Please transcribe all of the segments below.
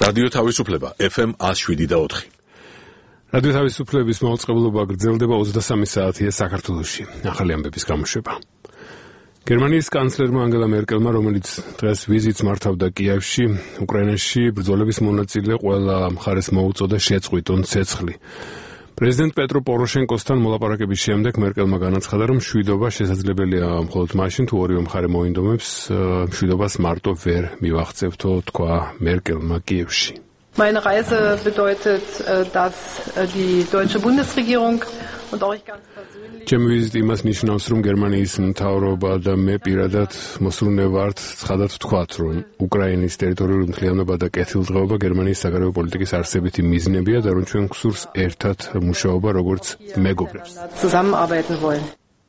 რადიო თავისუფლება FM 107.4. რადიო თავისუფლების მაუწყებლობა გრძელდება 23 საათია საქართველოში. ახალი ამბების გამოშვება. გერმანიის კანცლერმა ანგელა მერკელმა, რომელიც დღეს ვიზიტს მართავდა კიევში, უკრაინაში ბრძოლების მონაწილე ყველა მხარეს მოუწოდა შეწყვიტონ ცეცხლი. პრეზიდენტ პეტრო პოროშენკოსთან მოლაპარაკების შემდეგ მერკელმა განაცხადა, რომ მშვიდობა შესაძლებელია მხოლოდ მაშინ, თუ ორივე მხარე მოინდომებს მშვიდობას მარტო ვერ მივაღწევთო, თქვა მერკელმა კიევში. Meine Reise bedeutet, dass die deutsche Bundesregierung und auch ich ganz persönlich ჩემი ვიზიტი იმას ნიშნავს, რომ გერმანიის მთავრობა და მე პირადად მოსურნე ვართ ცხადად ვთქვათ, რომ უკრაინის ტერიტორიული მთლიანობა და კეთილდღეობა გერმანიის საგარეო პოლიტიკის არსებითი მიზნებია და რომ ჩვენ გვსურს ერთად მუშაობა, როგორც მეგობრებს. zusammenarbeiten wollen.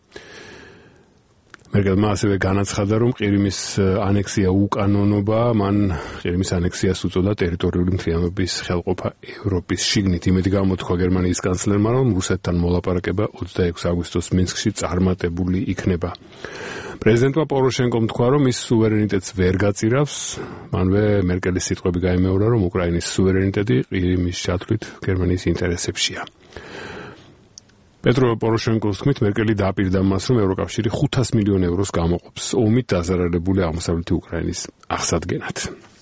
მერკელმა ასევე განაცხადა, რომ ყირიმის ანექსია უკანონობა, მან ყირიმის ანექსიას უწოდა ტერიტორიული მთლიანობის ხელყოფა ევროპის შიგნით. იმედი გამოთქვა გერმანიის კანცლერმა, რომ რუსეთთან მოლაპარაკება 26 აგვისტოს მინსკში წარმატებული იქნება. პრეზიდენტმა პოროშენკომ თქვა, რომ ის სუვერენიტეტს ვერ გაწირავს. მანვე მერკელის სიტყვები გაიმეორა, რომ უკრაინის სუვერენიტეტი ყირიმის ჩათვლით გერმანიის ინტერესებშია. პეტრო პოროშენკოს თქმით, მერკელი დააპირდა მას, რომ ევროკავშირი 500 მილიონ ევროს გამოყოფს ომით დაზარალებული აღმოსავლეთი უკრაინის აღსადგენად.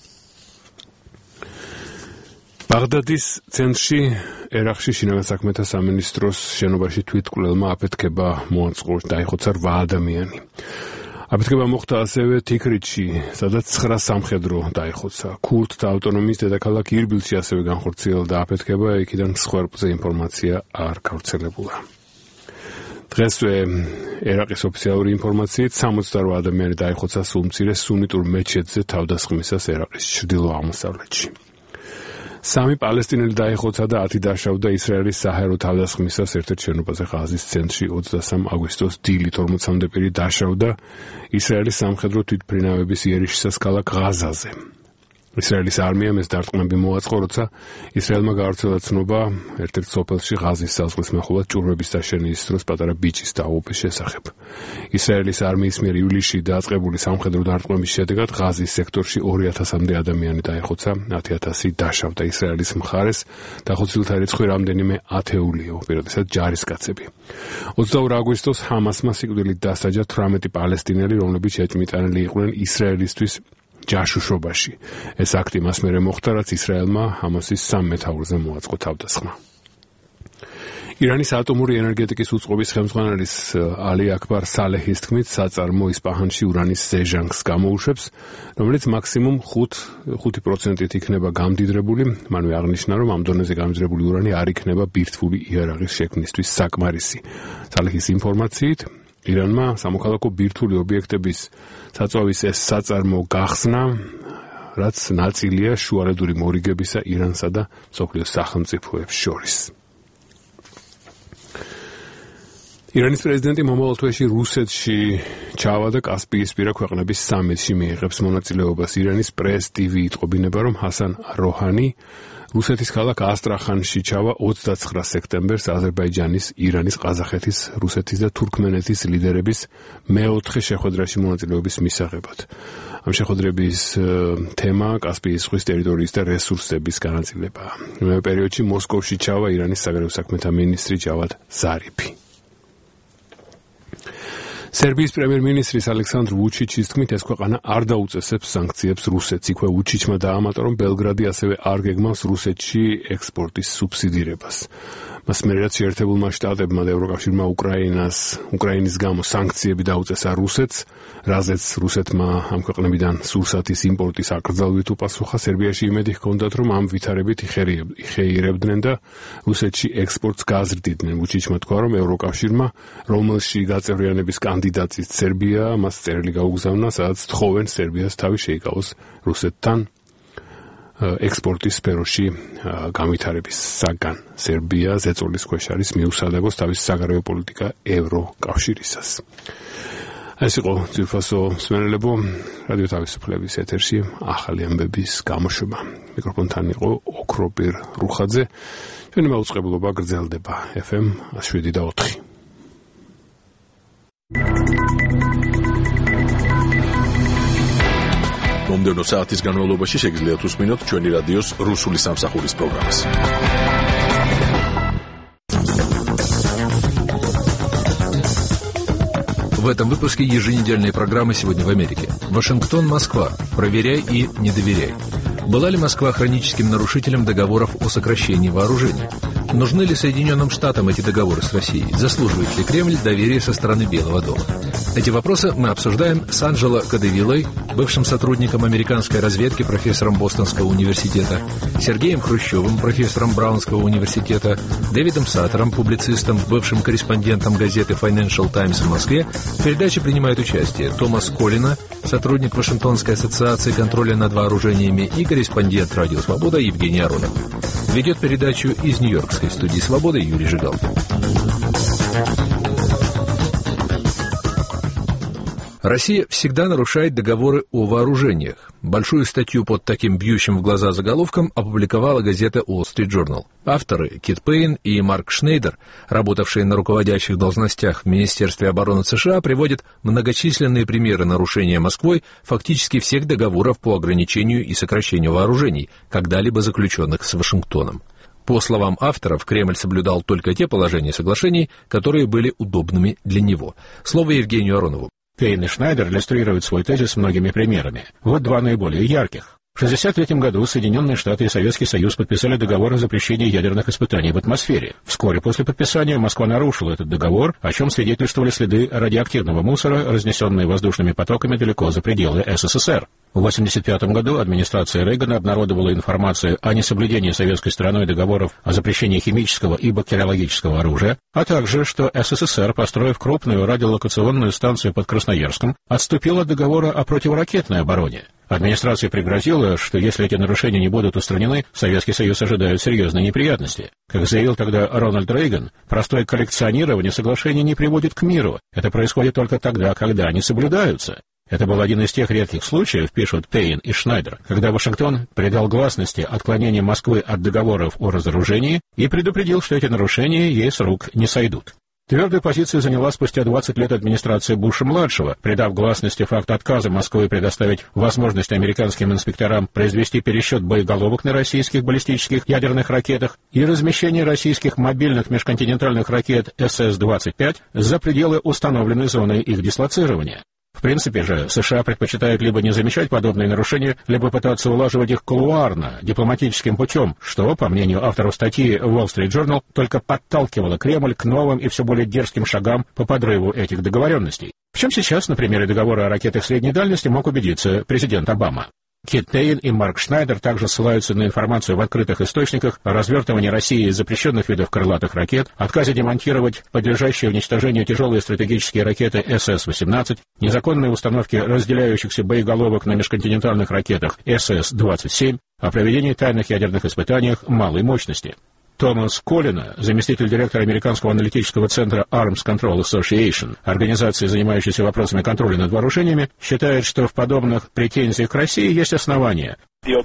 ბაღდადის ცენტრში ერაყში შინაგან საქმეთა სამინისტროს შენობაში თვითმკვლელმა აფეთქება მოაწყო, დაიხოცა 8 ადამიანი. აფეთქება მოხდა ასევე თიქრიტში, სადაც 9 სამხედრო დაიხოცა. ქურთთა ავტონომიის დედაქალაქ ირბილში ასევე განხორციელდა აფეთქება, იქიდან მსხვერპლზე ინფორმაცია არ გავრცელებულა. დღესვე ერაყის ოფიციალური ინფორმაციით 68 ადამიანი დაიხოცა სულმცირე სუნიტურ მეჩეთზე თავდასხმისას ერაყის ჩრდილო-აღმოსავლეთში. 3 პალესტინელი დაიხოცა და 10 დაშავდა ისრაელის საჰაერო თავდასხმისას ერთ-ერთ შენობაზე ღაზის ცენტრში 23 აგვისტოს დილით 40-მდე პირი დაშავდა ისრაელის სამხედრო თვითმფრინავების იერიშისას ქალაქ ღაზაზე. ისრაელის არმიამ ეს დარტყმები მოაწყო, როცა ისრაელმა გაავრცელა ცნობა ერთ-ერთ სოფელში ღაზის საზღვრის მახლობლად ჭურვების დაშენის დროს პატარა ბიჭის დააუპეს შესახებ. ისრაელის არმიის მიერ ივლისში დაწყებული სამხედრო დარტყმების შედეგად ღაზის სექტორში 2000-მდე ადამიანი დაეხოცა, 10,000 დაშავდა. ისრაელის მხარეს დახოცილთა რიცხვი რამდენიმე ათეულია, უპირატესად ჯარისკაცები. 22 აგვისტოს ჰამასმა სიკვდილით დასაჯა 18 პალესტინელი, რომლებიც შეჭმიტანილი იყვნენ ისრაელისთვის ჯაშუშობაში. ეს აქტი მას მერე მოხდა, რაც ისრაელმა ჰამასის 3 მეთაურზე მოაწყო თავდასხმა. ირანის ატომური ენერგეტიკის უწყობის ხელმძღვანელის ალი აკბარ სალეჰის თქმით, საწარმო ისპაჰანში ურანის ზეჟანგს გამოუშვებს, რომელიც მაქსიმუმ 5% იქნება გამდიდრებული. მანვე აღნიშნა, რომ ამ დონეზე გამძრებული ურანი არ იქნება ბირთვული იარაღის შექმნისთვის საკმარისი. სალეჰის ინფორმაციით, ირანმა სამოქალაქო ბირთვული ობიექტების საწვავის ეს საწარმო გახსნა, რაც ნაწილია შუალედური მორიგებისა ირანსა და მსოფლიოს სახელმწიფოებს შორის. ირანის პრეზიდენტი მომავალ თვეში რუსეთში ჩავა და კასპიისპირა ქვეყნების სამიტში მიიღებს მონაწილეობას. ირანის პრეს TV იტყობინება, რომ ჰასან როჰანი რუსეთის ქალაქ ასტრახანში ჩავა 29 სექტემბერს აზერბაიჯანის, ირანის, ყაზახეთის, რუსეთის და თურქმენეთის ლიდერების მეოთხე შეხვედრაში მონაწილეობის მისაღებად. ამ შეხვედრების თემა კასპიის ზღვის ტერიტორიის და რესურსების განაწილებაა. ამ პერიოდში მოსკოვში ჩავა ირანის საგარეო საქმეთა მინისტრი ჯავად ზარიფი. სერბიის პრემიერ-მინისტრის ალექსანდრ ვუჩიჩის თქმით, ეს ქვეყანა არ დაუწესებს სანქციებს რუსეთს. იქვე ვუჩიჩმა დაამატა, რომ ბელგრადი ასევე არ გეგმავს რუსეთში ექსპორტის სუბსიდირებას. მას მერე შეერთებულმა შტატებმა და ევროკავშირმა უკრაინის გამო სანქციები დაუწესა რუსეთს, რაზეც რუსეთმა ამ ქვეყნებიდან სურსათის იმპორტის აკრძალვით უპასუხა. სერბიაში იმედი ჰქონდათ, რომ ამ ვითარებით იხეირებდნენ და რუსეთში ექსპორტს გაზრდიდნენ. ვუჩიჩმა თქვა, რომ ევროკავშირმა, რომელში გაწევრიანების კანდიდატის სერბია, მას წერილი გაუგზავნა, სადაც თხოვენ სერბიას თავი შეიკავოს რუსეთთან ექსპორტის სფეროში განვითარებისაგან. სერბია ზეწოლის ქვეშ არის მიუსადაგოს თავის საგარეო პოლიტიკა ევროკავშირისას. ეს იყო ძირფასო მსმენელებო, რადიო თავისუფლების ეთერში ახალი ამბების გამოშვება. მიკროფონთან იყო ოქროპირ რუხაძე. ჩვენი მაუწყებლობა გრძელდება FM 107.4. მომდევნო საათის განმავლობაში შეგიძლიათ უსმინოთ ჩვენი რადიოს რუსული სამსახურის პროგრამას. В этом выпуске еженедельной программы «Сегодня в Америке». Вашингтон, Москва. Проверяй и не доверяй. Была ли Москва хроническим нарушителем договоров о сокращении вооружений? Нужны ли Соединенным Штатам эти договоры с Россией? Заслуживает ли Кремль доверия со стороны Белого дома? Эти вопросы мы обсуждаем с Анджело Кадевиллой, бывшим сотрудником американской разведки, профессором Бостонского университета, Сергеем Хрущевым, профессором Браунского университета, Дэвидом Саттером, публицистом, бывшим корреспондентом газеты Financial Times в Москве. В передаче принимает участие Томас Коллина, сотрудник Вашингтонской ассоциации контроля над вооружениями, и корреспондент «Радио Свобода» Евгений Аронов. Ведет передачу из Нью-Йоркской студии «Свобода» Юрий Жигалкин. Россия всегда нарушает договоры о вооружениях. Большую статью под таким бьющим в глаза заголовком опубликовала газета Wall Street Journal. Авторы Кит Пейн и Марк Шнейдер, работавшие на руководящих должностях в Министерстве обороны США, приводят многочисленные примеры нарушения Москвой фактически всех договоров по ограничению и сокращению вооружений, когда-либо заключенных с Вашингтоном. По словам авторов, Кремль соблюдал только те положения соглашений, которые были удобными для него. Слово Евгению Аронову. Пейн и Шнайдер иллюстрируют свой тезис многими примерами. Вот два наиболее ярких. В 1963 году Соединенные Штаты и Советский Союз подписали договор о запрещении ядерных испытаний в атмосфере. Вскоре после подписания Москва нарушила этот договор, о чем свидетельствовали следы радиоактивного мусора, разнесенные воздушными потоками далеко за пределы СССР. В 1985 году администрация Рейгана обнародовала информацию о несоблюдении советской стороной договоров о запрещении химического и бактериологического оружия, а также, что СССР, построив крупную радиолокационную станцию под Красноярском, отступил от договора о противоракетной обороне. Администрация пригрозила, что если эти нарушения не будут устранены, Советский Союз ожидают серьезные неприятности. Как заявил тогда Рональд Рейган, простое коллекционирование соглашений не приводит к миру. Это происходит только тогда, когда они соблюдаются. Это был один из тех редких случаев, пишут Пейн и Шнайдер, когда Вашингтон придал гласности отклонение Москвы от договоров о разоружении и предупредил, что эти нарушения ей с рук не сойдут. Твердую позицию заняла спустя 20 лет администрация Буша-младшего, придав гласности факт отказа Москвы предоставить возможность американским инспекторам произвести пересчет боеголовок на российских баллистических ядерных ракетах и размещение российских мобильных межконтинентальных ракет СС-25 за пределы установленной зоны их дислоцирования. В принципе же, США предпочитают либо не замечать подобные нарушения, либо пытаться улаживать их кулуарно, дипломатическим путем, что, по мнению авторов статьи Wall Street Journal, только подталкивало Кремль к новым и все более дерзким шагам по подрыву этих договоренностей. В чем сейчас, на примере договора о ракетах средней дальности, мог убедиться президент Обама. Кит Пейн и Марк Шнайдер также ссылаются на информацию в открытых источниках о развертывании России запрещенных видов крылатых ракет, отказе демонтировать подлежащие уничтожению тяжелые стратегические ракеты СС-18, незаконные установки разделяющихся боеголовок на межконтинентальных ракетах СС-27, о проведении тайных ядерных испытаниях малой мощности. Томас Коллина, заместитель директора американского аналитического центра Arms Control Association, организации, занимающейся вопросами контроля над вооружениями, считает, что в подобных претензиях к России есть основания.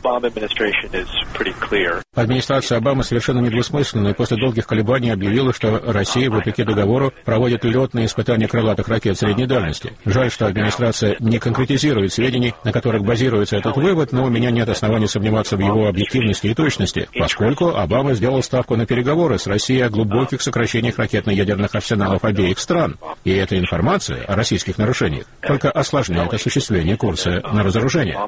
Администрация Обамы совершенно недвусмысленно и после долгих колебаний объявила, что Россия, вопреки договору, проводит летные испытания крылатых ракет средней дальности. Жаль, что администрация не конкретизирует сведений, на которых базируется этот вывод, но у меня нет оснований сомневаться в его объективности и точности, поскольку Обама сделал ставку на переговоры с Россией о глубоких сокращениях ракетно-ядерных арсеналов обеих стран. И эта информация о российских нарушениях только осложняет осуществление курса на разоружение.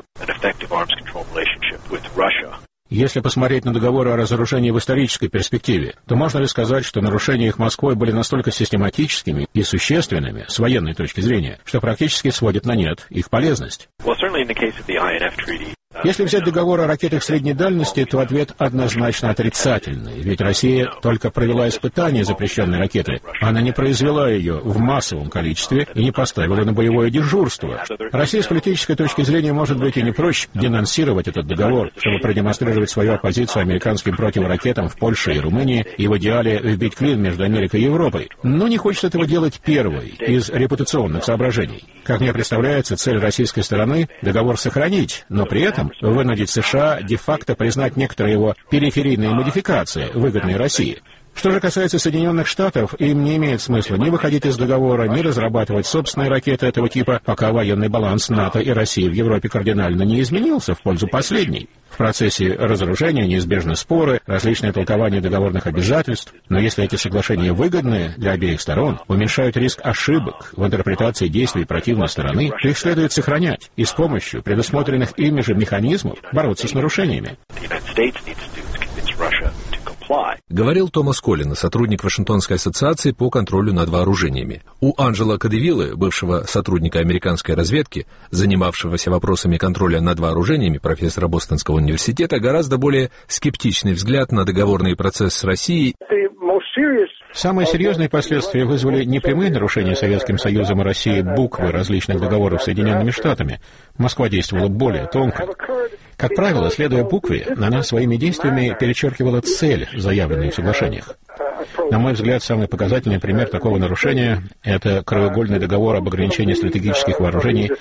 Если посмотреть на договоры о разоружении в исторической перспективе, то можно ли сказать, что нарушения их Москвой были настолько систематическими и существенными с военной точки зрения, что практически сводит на нет их полезность? Если взять договор о ракетах средней дальности, то ответ однозначно отрицательный, ведь Россия только провела испытания запрещенной ракеты, она не произвела ее в массовом количестве и не поставила на боевое дежурство. Россия с политической точки зрения может быть и не прочь денонсировать этот договор, чтобы продемонстрировать свою оппозицию американским противоракетам в Польше и Румынии и в идеале вбить клин между Америкой и Европой. Но не хочет этого делать первой из репутационных соображений. Как мне представляется, цель российской стороны – договор сохранить, но при этом вынудить США де-факто признать некоторые его периферийные модификации, выгодные России. Что же касается Соединенных Штатов, им не имеет смысла ни выходить из договора, ни разрабатывать собственные ракеты этого типа, пока военный баланс НАТО и России в Европе кардинально не изменился в пользу последней. В процессе разоружения неизбежны споры, различные толкования договорных обязательств, но если эти соглашения выгодны для обеих сторон, уменьшают риск ошибок в интерпретации действий противной стороны, то их следует сохранять и с помощью предусмотренных ими же механизмов бороться с нарушениями. Говорил Томас Коллин, сотрудник Вашингтонской ассоциации по контролю над вооружениями. У Анджела Кадевиллы, бывшего сотрудника американской разведки, занимавшегося вопросами контроля над вооружениями, профессора Бостонского университета, гораздо более скептичный взгляд на договорный процесс с Россией. Самые серьезные последствия вызвали не прямые нарушения Советским Союзом и Россией буквы различных договоров с Соединенными Штатами. Москва действовала более тонко. Как правило, следуя букве, она своими действиями перечеркивала цель, заявленную в соглашениях. На мой взгляд, самый показательный пример такого нарушения — это краеугольный договор об ограничении стратегических вооружений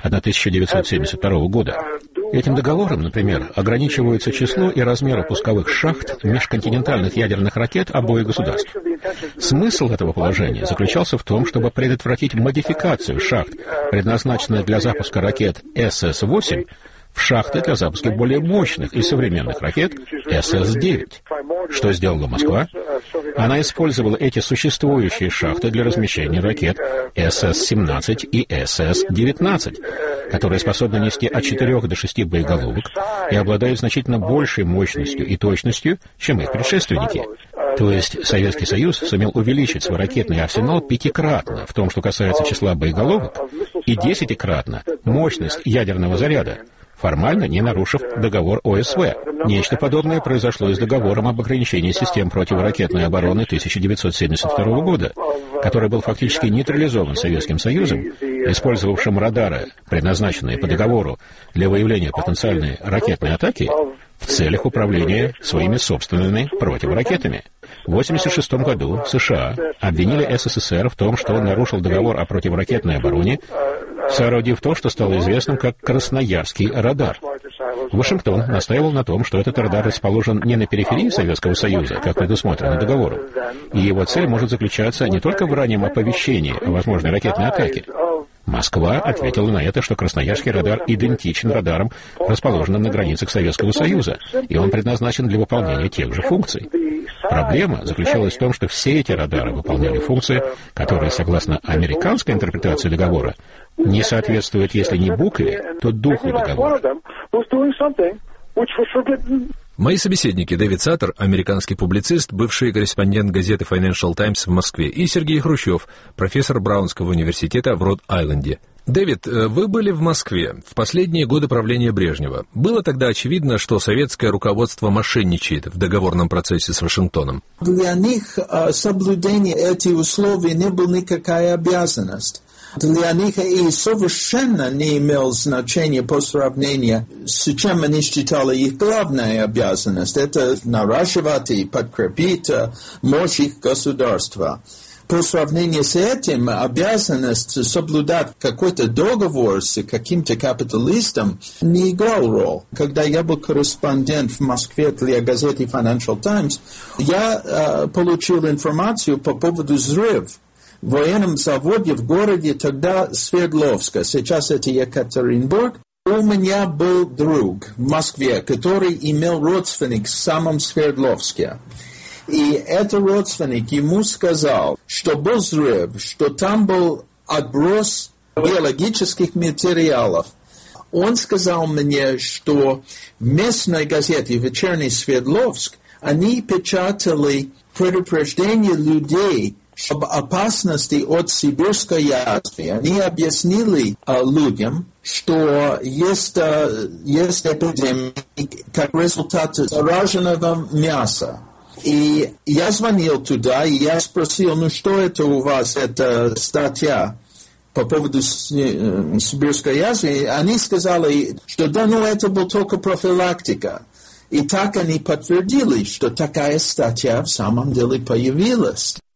1972 года. Этим договором, например, ограничиваются число и размеры пусковых шахт межконтинентальных ядерных ракет обоих государств. Смысл этого положения заключался в том, чтобы предотвратить модификацию шахт, предназначенных для запуска ракет СС-8, в шахты для запуска более мощных и современных ракет СС-9. Что сделала Москва? Она использовала эти существующие шахты для размещения ракет СС-17 и СС-19, которые способны нести от 4 до 6 боеголовок и обладают значительно большей мощностью и точностью, чем их предшественники. То есть Советский Союз сумел увеличить свой ракетный арсенал 5-кратно в том, что касается числа боеголовок, и 10-кратно мощность ядерного заряда, формально не нарушив договор ОСВ. Нечто подобное произошло и с договором об ограничении систем противоракетной обороны 1972 года, который был фактически нейтрализован Советским Союзом, использовавшим радары, предназначенные по договору для выявления потенциальной ракетной атаки, в целях управления своими собственными противоракетами. В 1986 году США обвинили СССР в том, что он нарушил договор о противоракетной обороне, соорудив то, что стало известным как Красноярский радар. Вашингтон настаивал на том, что этот радар расположен не на периферии Советского Союза, как предусмотрено договором, и его цель может заключаться не только в раннем оповещении о возможной ракетной атаке. Москва ответила на это, что Красноярский радар идентичен радарам, расположенным на границах Советского Союза, и он предназначен для выполнения тех же функций. Проблема заключалась в том, что все эти радары выполняли функции, которые, согласно американской интерпретации договора, не соответствуют, если не букве, то духу договора. Мои собеседники — Дэвид Саттер, американский публицист, бывший корреспондент газеты Financial Times в Москве, и Сергей Хрущев, профессор Браунского университета в Род-Айленде. Дэвид, вы были в Москве в последние годы правления Брежнева. Было тогда очевидно, что советское руководство мошенничает в договорном процессе с Вашингтоном? Для них соблюдение этих условий не была никакая обязанность. Для них и совершенно не имел значения по сравнению с чем они считали их главной обязанностью. Это наращивать и подкрепить мощь их государства. По сравнению с этим, обязанность соблюдать какой-то договор с каким-то капиталистом не играл роль. Когда я был корреспондент в Москве для газеты Financial Times, я получил информацию по поводу взрыва в военном заводе в городе тогда Свердловска, сейчас это Екатеринбург. У меня был друг в Москве, который имел родственник в самом Свердловске. И этот родственник ему сказал, что был взрыв, что там был отброс биологических материалов. Он сказал мне, что в местной газете «Вечерний Свердловск» они печатали предупреждение людей об опасности от сибирской язвы. Они объяснили людям, что есть эпидемия как результат зараженного мяса. И я звонил туда, и я спросил, ну что это у вас, эта статья по поводу сибирской язвы? Они сказали, что да, ну это была только профилактика. И так они подтвердили, что такая статья в самом деле появилась.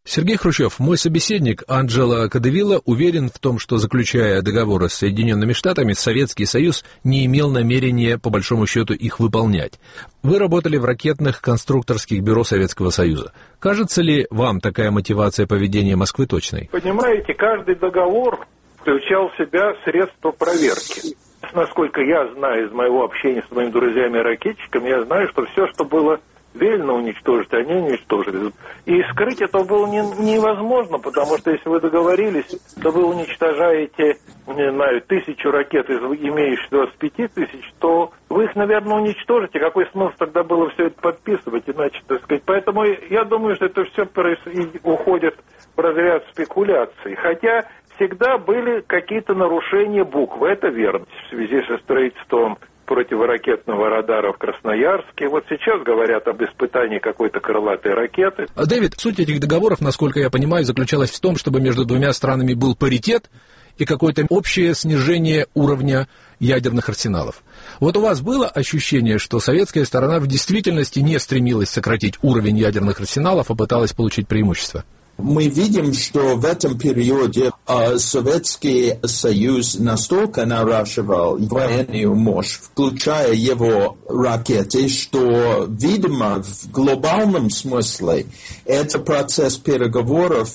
Сергей Хрущев, мой собеседник Анджело Кадевилла уверен в том, что, заключая договоры с Соединенными Штатами, Советский Союз не имел намерения, по большому счету, их выполнять. Вы работали в ракетных конструкторских бюро Советского Союза. Кажется ли вам такая мотивация поведения Москвы точной? Понимаете, каждый договор включал в себя средства проверки. Насколько я знаю из моего общения с моими друзьями-ракетчиками, я знаю, что все, что было велено уничтожить, они уничтожили. И скрыть это было невозможно, потому что если вы договорились, то вы уничтожаете, не знаю, 1000 ракет из имеющих 25 тысяч, то вы их, наверное, уничтожите. Какой смысл тогда было все это подписывать, иначе, так сказать. Поэтому я думаю, что это все уходит в разряд спекуляций. Хотя всегда были какие-то нарушения буквы, это верно, в связи со строительством противоракетного радара в Красноярске. Вот сейчас говорят об испытании какой-то крылатой ракеты. Дэвид, суть этих договоров, насколько я понимаю, заключалась в том, чтобы между двумя странами был паритет и какое-то общее снижение уровня ядерных арсеналов. Вот у вас было ощущение, что советская сторона в действительности не стремилась сократить уровень ядерных арсеналов, а пыталась получить преимущество? Мы видим, что в этом периоде Советский Союз настолько наращивал военную мощь, включая его ракеты, что, видимо, в глобальном смысле этот процесс переговоров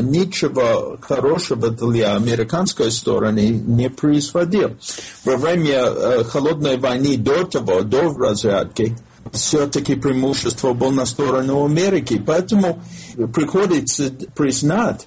ничего хорошего для американской стороны не производил. Во время холодной войны до того, до разрядки, все-таки преимущество было на сторону Америки. Поэтому приходится признать,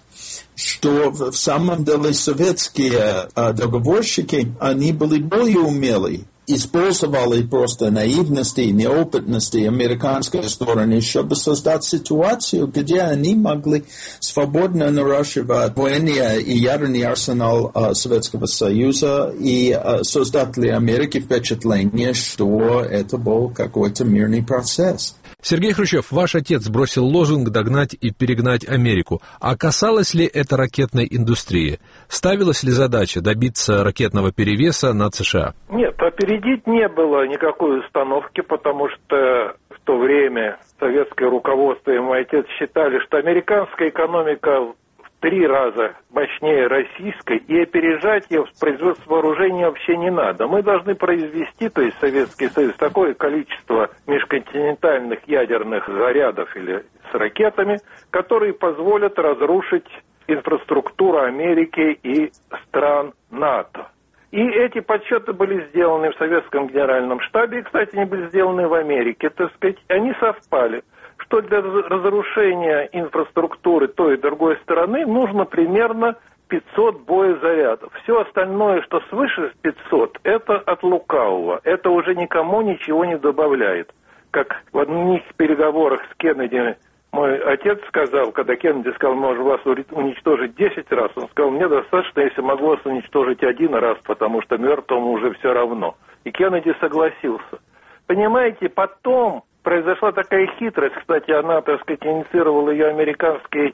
что в самом деле советские договорщики, они были более умелые. Использовали просто наивности и неопытности американской стороны, чтобы создать ситуацию, где они могли свободно наращивать военный и ядерный арсенал Советского Союза и создать для Америки впечатление, что это был какой-то мирный процесс. Сергей Хрущев, ваш отец бросил лозунг «догнать и перегнать Америку». А касалось ли это ракетной индустрии? Ставилась ли задача добиться ракетного перевеса над США? Нет, опередить не было никакой установки, потому что в то время советское руководство и мой отец считали, что американская экономика в 3 раза мощнее российской, и опережать ее в производстве вооружений вообще не надо. Мы должны произвести, то есть Советский Союз, такое количество межконтинентальных ядерных зарядов или с ракетами, которые позволят разрушить инфраструктуру Америки и стран НАТО. И эти подсчеты были сделаны в Советском Генеральном штабе, и, кстати, они были сделаны в Америке, так сказать, они совпали, что для разрушения инфраструктуры той и другой стороны нужно примерно 500 боезарядов. Все остальное, что свыше 500, это от лукавого. Это уже никому ничего не добавляет. Как в одних переговорах с Кеннеди мой отец сказал, когда Кеннеди сказал, может вас уничтожить 10 раз, он сказал, мне достаточно, если могу вас уничтожить 1 раз, потому что мертвому уже все равно. И Кеннеди согласился. Понимаете, потом произошла такая хитрость, кстати, она, так сказать, инициировала ее американский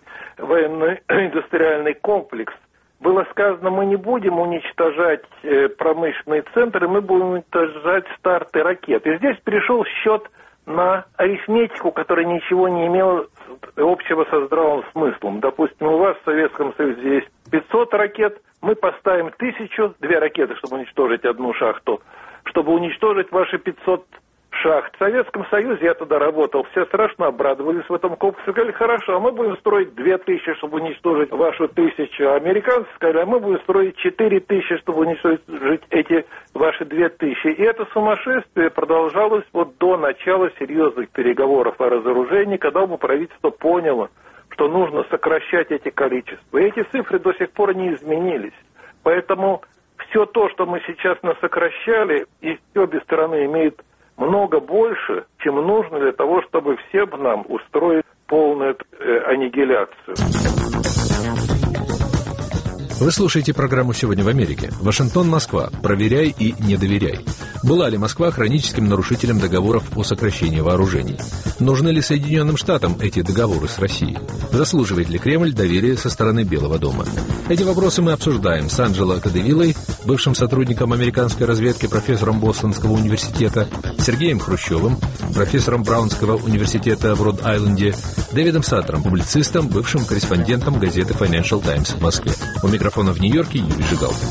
военно-индустриальный комплекс. Было сказано, мы не будем уничтожать промышленные центры, мы будем уничтожать старты ракет. И здесь пришел счет на арифметику, которая ничего не имела общего со здравым смыслом. Допустим, у вас в Советском Союзе есть 500 ракет, мы поставим 1000, 2 ракеты, чтобы уничтожить одну шахту, чтобы уничтожить ваши 500 шахт. В Советском Союзе я тогда работал, все страшно обрадовались в этом комплексе, сказали, хорошо, а мы будем строить 2000, чтобы уничтожить вашу 1000. А американцы сказали, а мы будем строить 4000, чтобы уничтожить эти ваши 2000. И это сумасшествие продолжалось вот до начала серьезных переговоров о разоружении, когда бы правительство поняло, что нужно сокращать эти количества. И эти цифры до сих пор не изменились. Поэтому все то, что мы сейчас насокращали, и обе стороны имеют много больше, чем нужно для того, чтобы всем нам устроить полную аннигиляцию. Вы слушаете программу «Сегодня в Америке». Вашингтон-Москва. Проверяй и не доверяй. Была ли Москва хроническим нарушителем договоров о сокращении вооружений? Нужны ли Соединенным Штатам эти договоры с Россией? Заслуживает ли Кремль доверия со стороны Белого дома? Эти вопросы мы обсуждаем с Анджело Кадевиллой, бывшим сотрудником американской разведки, профессором Бостонского университета, Сергеем Хрущевым, профессором Браунского университета в Род-Айленде, Дэвидом Саттером, публицистом, бывшим корреспондентом газеты Financial Times в Москве. У микрофона в Нью-Йорке Юрий Жигалкин.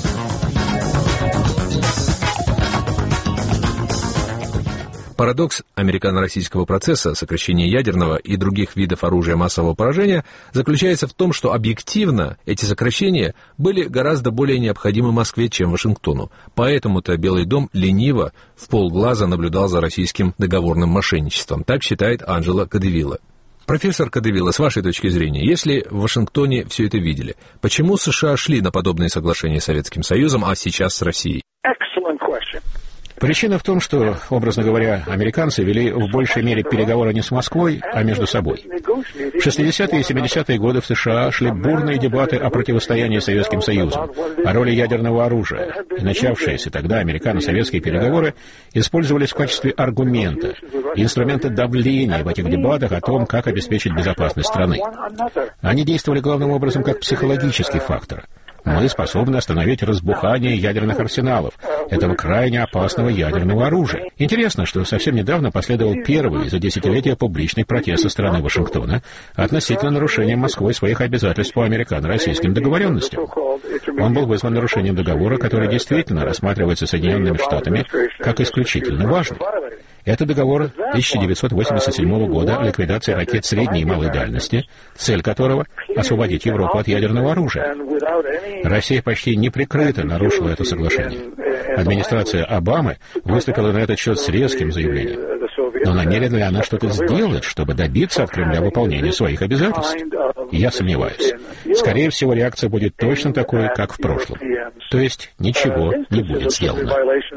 Парадокс американо-российского процесса, сокращения ядерного и других видов оружия массового поражения заключается в том, что объективно эти сокращения были гораздо более необходимы Москве, чем Вашингтону. Поэтому-то Белый дом лениво, вполглаза наблюдал за российским договорным мошенничеством. Так считает Анджело Кадевилла. Профессор Кадевилла, с вашей точки зрения, если в Вашингтоне все это видели, почему США шли на подобные соглашения с Советским Союзом, а сейчас с Россией? Причина в том, что, образно говоря, американцы вели в большей мере переговоры не с Москвой, а между собой. В 60-е и 70-е годы в США шли бурные дебаты о противостоянии с Советским Союзом, о роли ядерного оружия. И начавшиеся тогда американо-советские переговоры использовались в качестве аргумента, инструмента давления в этих дебатах о том, как обеспечить безопасность страны. Они действовали главным образом как психологический фактор. Мы способны остановить разбухание ядерных арсеналов, этого крайне опасного ядерного оружия. Интересно, что совсем недавно последовал первый за десятилетия публичный протест со стороны Вашингтона относительно нарушения Москвой своих обязательств по американо-российским договоренностям. Он был вызван нарушением договора, который действительно рассматривается Соединенными Штатами как исключительно важный. Это договор 1987 года о ликвидации ракет средней и малой дальности, цель которого — освободить Европу от ядерного оружия. Россия почти неприкрыто нарушила это соглашение. Администрация Обамы выступила на этот счет с резким заявлением. Но намерена ли она что-то сделать, чтобы добиться от Кремля выполнения своих обязательств? Я сомневаюсь. Скорее всего, реакция будет точно такой, как в прошлом. То есть ничего не будет сделано.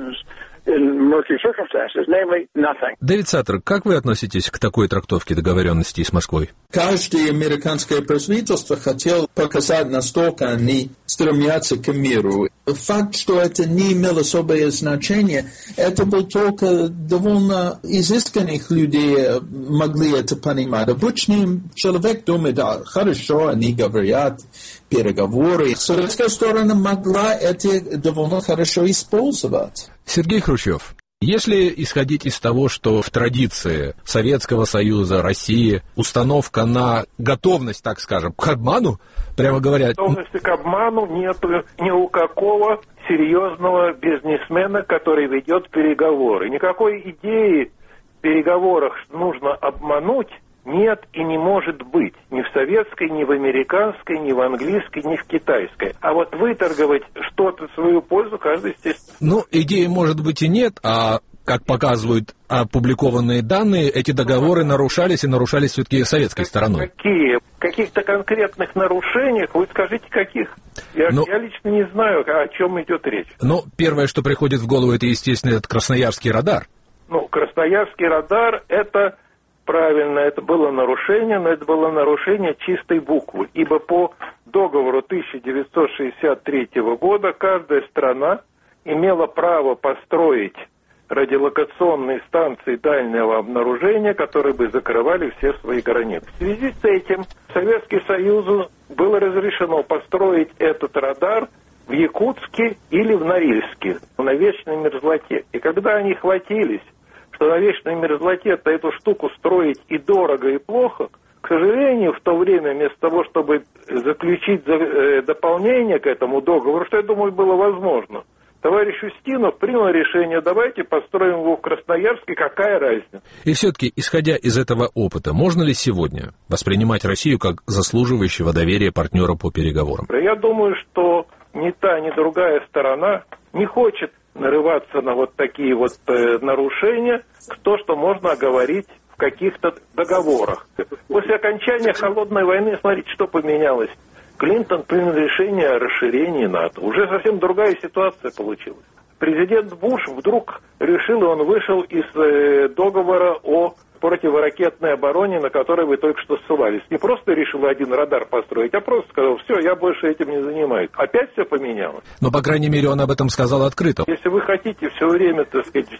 Дэвид Саттер, как вы относитесь к такой трактовке договоренностей с Москвой? Каждое американское правительство хотело показать, настолько они стремятся к миру. Факт, что это не имело особое значение, это был только довольно изысканных людей могли это понимать. Обычный человек думает, да, хорошо, они говорят, переговоры. Советская сторона могла это довольно хорошо использовать. Сергей Хрущев, если исходить из того, что в традиции Советского Союза, России установка на готовность, так скажем, к обману, прямо говоря... Готовности к обману нет ни у какого серьезного бизнесмена, который ведет переговоры. Никакой идеи в переговорах нужно обмануть нет и не может быть ни в советской, ни в американской, ни в английской, ни в китайской. А вот выторговать что-то в свою пользу каждый, естественно. Ну, идеи, может быть, и нет, а как показывают опубликованные данные, эти договоры нарушались и нарушались все-таки советской стороной. Какие? В каких-то конкретных нарушениях? Вы скажите, каких? Я лично не знаю, о чем идет речь. Ну, первое, что приходит в голову, это, естественно, этот Красноярский радар. Ну, Красноярский радар, это... Правильно, это было нарушение, но это было нарушение чистой буквы, ибо по договору 1963 года каждая страна имела право построить радиолокационные станции дальнего обнаружения, которые бы закрывали все свои границы. В связи с этим Советскому Союзу было разрешено построить этот радар в Якутске или в Норильске, на вечной мерзлоте. И когда они хватились, что на вечной мерзлоте-то эту штуку строить и дорого, и плохо, к сожалению, в то время, вместо того, чтобы заключить дополнение к этому договору, что, я думаю, было возможно, товарищ Устинов принял решение, давайте построим его в Красноярске, какая разница. И все-таки, исходя из этого опыта, можно ли сегодня воспринимать Россию как заслуживающего доверия партнера по переговорам? Я думаю, что ни та, ни другая сторона не хочет нарываться на вот такие вот нарушения, то, что можно оговорить в каких-то договорах. После окончания холодной войны, смотрите, что поменялось. Клинтон принял решение о расширении НАТО. Уже совсем другая ситуация получилась. Президент Буш вдруг решил, и он вышел из договора о противоракетной обороне, на который вы только что ссылались. Не просто решил один радар построить, а просто сказал, все, я больше этим не занимаюсь. Опять все поменялось. Но, по крайней мере, он об этом сказал открыто. Если вы хотите все время, так сказать,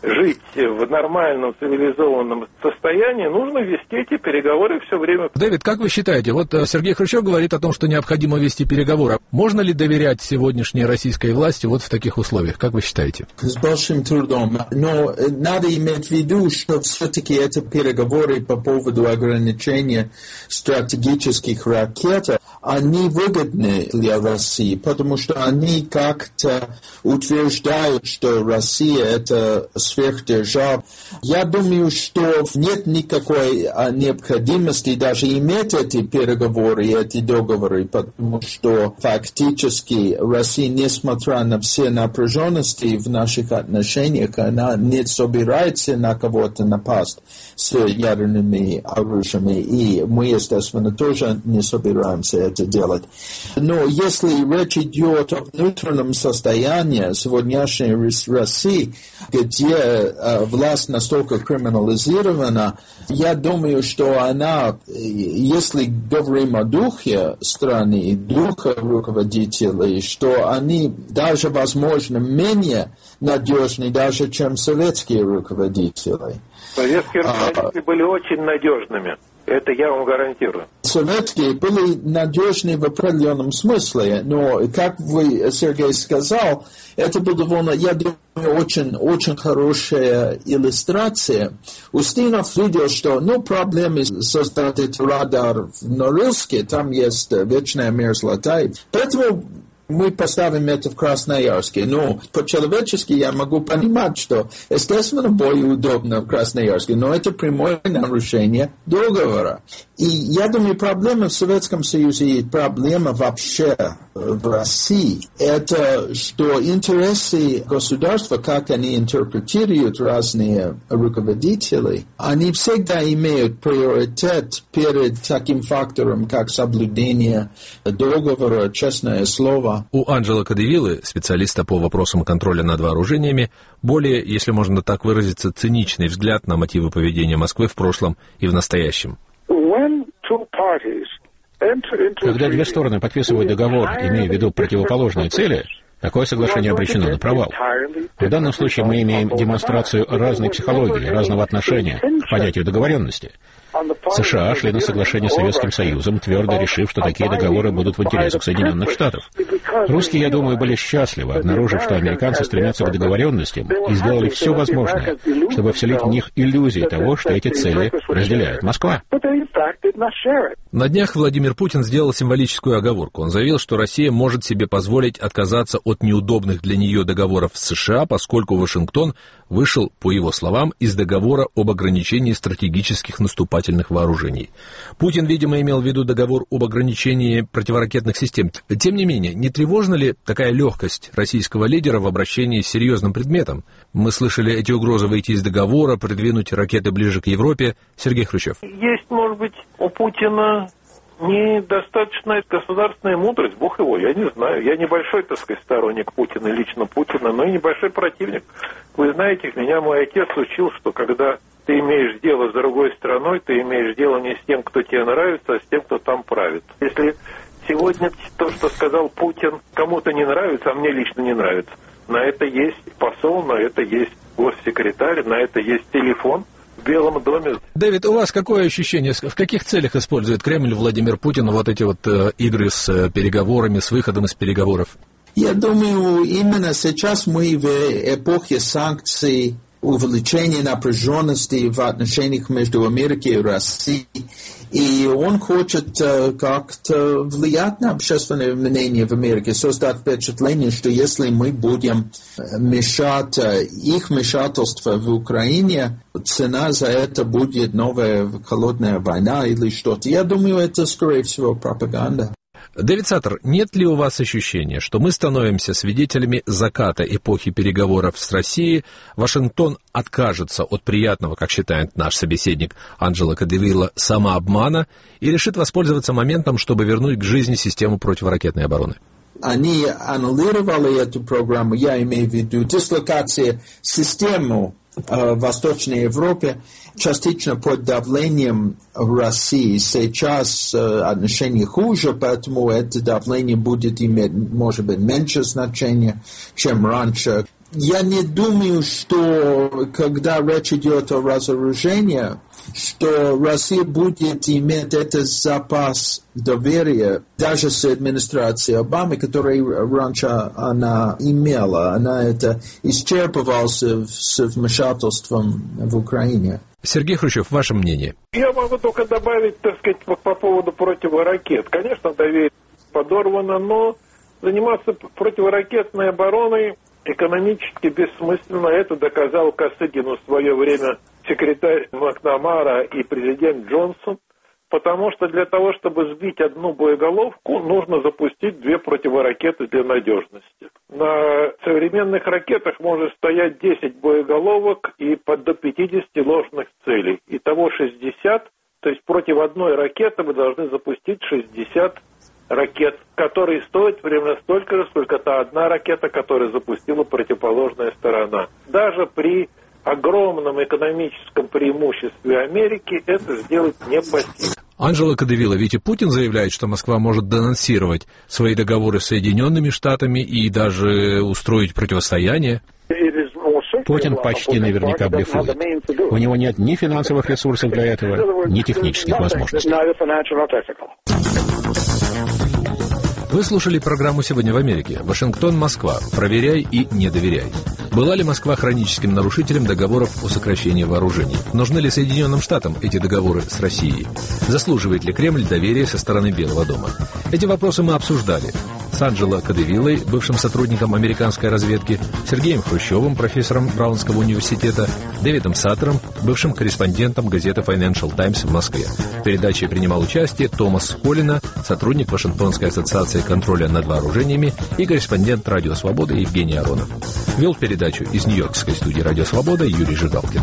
жить в нормальном цивилизованном состоянии, нужно вести эти переговоры все время. Дэвид, как вы считаете, вот Сергей Хрущев говорит о том, что необходимо вести переговоры. Можно ли доверять сегодняшней российской власти вот в таких условиях? Как вы считаете? С большим трудом. Но надо иметь в виду, что все-таки это переговоры по поводу ограничения стратегических ракет, они выгодны для России, потому что они как-то утверждают, что Россия – это сверхдержава. Я думаю, что нет никакой необходимости даже иметь эти переговоры, эти договоры, потому что фактически Россия, несмотря на все напряженности в наших отношениях, она не собирается на кого-то напасть с ядерными оружиями, и мы, естественно, тоже не собираемся это делать. Но если речь идет о внутреннем состоянии сегодняшней России, где власть настолько криминализирована, я думаю, что она, если говорим о духе страны и духе руководителей, что они даже, возможно, менее надежны даже, чем советские руководители. Советские руководители были очень надежными. Это я вам гарантирую. Советские были надежны в определенном смысле, но, как вы, Сергей, сказал, это было довольно, я думаю, очень хорошая иллюстрация. Устинов видел, что, проблемы создать этот радар в Норильске, там есть вечная мерзлота. Поэтому мы поставим это в Красноярске. Но по-человечески я могу понимать, что, естественно, более удобно в Красноярске, но это прямое нарушение договора. И я думаю, проблема в Советском Союзе и проблема вообще в России, это что интересы государства, как они интерпретируют разные руководители, они всегда имеют приоритет перед таким фактором, как соблюдение договора, честное слово. У Анджело Кадевиллы, специалиста по вопросам контроля над вооружениями, более, если можно так выразиться, циничный взгляд на мотивы поведения Москвы в прошлом и в настоящем. Когда две стороны подписывают договор, имея в виду противоположные цели, такое соглашение обречено на провал. В данном случае мы имеем демонстрацию разной психологии, разного отношения к понятию договоренности. США шли на соглашение с Советским Союзом, твердо решив, что такие договоры будут в интересах Соединенных Штатов. Русские, я думаю, были счастливы, обнаружив, что американцы стремятся к договоренностям, и сделали все возможное, чтобы вселить в них иллюзии того, что эти цели разделяет Москва. На днях Владимир Путин сделал символическую оговорку. Он заявил, что Россия может себе позволить отказаться от неудобных для нее договоров с США, поскольку Вашингтон вышел, по его словам, из договора об ограничении стратегических наступательных вооружений. Путин, видимо, имел в виду договор об ограничении противоракетных систем. Тем не менее, не тревожна ли такая легкость российского лидера в обращении с серьезным предметом? Мы слышали эти угрозы выйти из договора, придвинуть ракеты ближе к Европе. Сергей Хрущев. Есть, может быть, у Путина недостаточная государственная мудрость, бог его, я не знаю. Я небольшой, так сказать, сторонник Путина, лично Путина, но и небольшой противник. Вы знаете, меня мой отец учил, что когда ты имеешь дело с другой страной, ты имеешь дело не с тем, кто тебе нравится, а с тем, кто там правит. Если сегодня то, что сказал Путин, кому-то не нравится, а мне лично не нравится, на это есть посол, на это есть госсекретарь, на это есть телефон в Белом доме. Дэвид, у вас какое ощущение, в каких целях использует Кремль, Владимир Путин вот эти вот игры с переговорами, с выходом из переговоров? Я думаю, именно сейчас мы в эпохе санкций, увеличения напряженности в отношениях между Америкой и Россией, и он хочет как-то влиять на общественное мнение в Америке, создать впечатление, что если мы будем мешать их вмешательству в Украине, цена за это будет новая холодная война или что-то. Я думаю, это, скорее всего, пропаганда. Дэвид Саттер, нет ли у вас ощущения, что мы становимся свидетелями заката эпохи переговоров с Россией, Вашингтон откажется от приятного, как считает наш собеседник Анджело Кадевилла, самообмана и решит воспользоваться моментом, чтобы вернуть к жизни систему противоракетной обороны? Они аннулировали эту программу, я имею в виду дислокацию системы в Восточной Европе, частично под давлением России. Сейчас отношения хуже, поэтому это давление будет иметь, может быть, меньше значения, чем раньше. я не думаю, что когда речь идет о разоружении, что Россия будет иметь этот запас доверия даже с администрацией Обамы, который раньше она имела. Она это исчерпывался с вмешательством в Украине. Сергей Хрущев, ваше мнение? Я могу только добавить, так сказать, по поводу противоракет. Конечно, доверие подорвано, но заниматься противоракетной обороной экономически бессмысленно. Это доказал Косыгину в свое время секретарь Макнамара и президент Джонсон. Потому что для того, чтобы сбить одну боеголовку, нужно запустить 2 противоракеты для надежности. На современных ракетах может стоять 10 боеголовок и до 50 ложных целей. Итого 60. То есть против одной ракеты вы должны запустить 60 ракет, которые стоят примерно столько же, сколько та одна ракета, которую запустила противоположная сторона. Даже при огромном экономическом преимуществе Америки это сделать не под силу. Анджело Кадевилла, ведь и Путин заявляет, что Москва может денонсировать свои договоры с Соединенными Штатами и даже устроить противостояние. Путин почти наверняка блефует. У него нет ни финансовых ресурсов для этого, ни технических возможностей. Вы слушали программу «Сегодня в Америке». Вашингтон, Москва. Проверяй и не доверяй. Была ли Москва хроническим нарушителем договоров о сокращении вооружений? Нужны ли Соединенным Штатам эти договоры с Россией? Заслуживает ли Кремль доверия со стороны Белого дома? Эти вопросы мы обсуждали с Анджело Кадевиллой, бывшим сотрудником американской разведки, Сергеем Хрущевым, профессором Браунского университета, Дэвидом Саттером, бывшим корреспондентом газеты Financial Times в Москве. В передаче принимал участие Томас Холлина, сотрудник Вашингтонской ассоциации контроля над вооружениями и корреспондент «Радио Свобода» Евгений Аронов. Вел передачу из Нью-Йоркской студии «Радио Свобода» Юрий Жигалкин.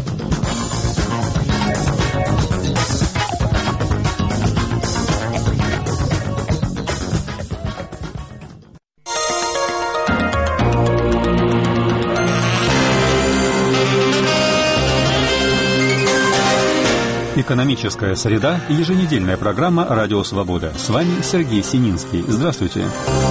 Экономическая среда и еженедельная программа «Радио Свобода». С вами Сергей Сининский. Здравствуйте.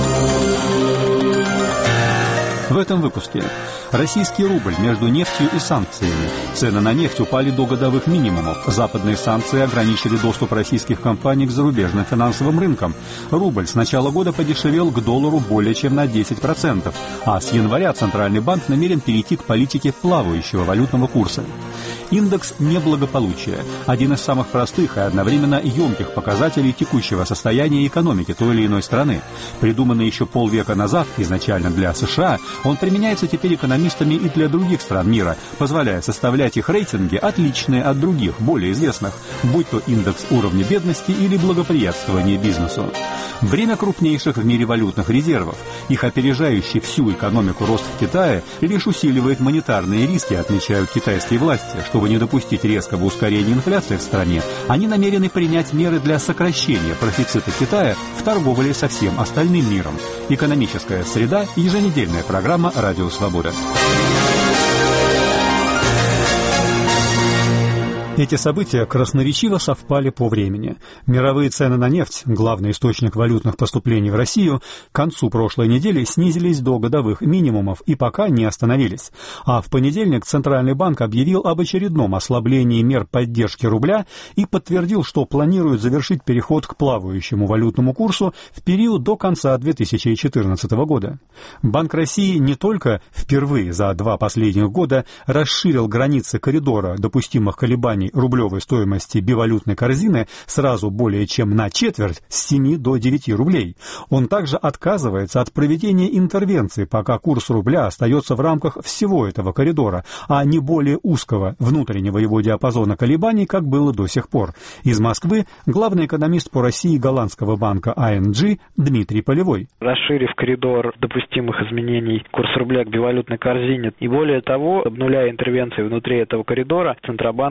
В этом выпуске. Российский рубль между нефтью и санкциями. Цены на нефть упали до годовых минимумов. Западные санкции ограничили доступ российских компаний к зарубежным финансовым рынкам. Рубль с начала года подешевел к доллару более чем на 10%. А с января Центральный банк намерен перейти к политике плавающего валютного курса. Индекс неблагополучия – один из самых простых и одновременно емких показателей текущего состояния экономики той или иной страны. Придуманный еще полвека назад, изначально для США, он применяется теперь экономистами и для других стран мира, позволяя составлять их рейтинги, отличные от других, более известных, будь то индекс уровня бедности или благоприятствования бизнесу. Время крупнейших в мире валютных резервов, их опережающий всю экономику рост в Китае, лишь усиливает монетарные риски, отмечают китайские власти. Чтобы не допустить резкого ускорения инфляции в стране, они намерены принять меры для сокращения профицита Китая в торговле со всем остальным миром. Экономическая среда и еженедельная программа «Радио Свобода». Эти события красноречиво совпали по времени. Мировые цены на нефть, главный источник валютных поступлений в Россию, к концу прошлой недели снизились до годовых минимумов и пока не остановились. А в понедельник Центральный банк объявил об очередном ослаблении мер поддержки рубля и подтвердил, что планирует завершить переход к плавающему валютному курсу в период до конца 2014 года. Банк России не только впервые за 2 последних года расширил границы коридора допустимых колебаний рублевой стоимости бивалютной корзины сразу более чем на четверть, с 7 до 9 рублей. Он также отказывается от проведения интервенции, пока курс рубля остается в рамках всего этого коридора, а не более узкого внутреннего его диапазона колебаний, как было до сих пор. Из Москвы главный экономист по России голландского банка ING Дмитрий Полевой. Расширив коридор допустимых изменений курса рубля к бивалютной корзине и более того, обнуляя интервенции внутри этого коридора, Центробанк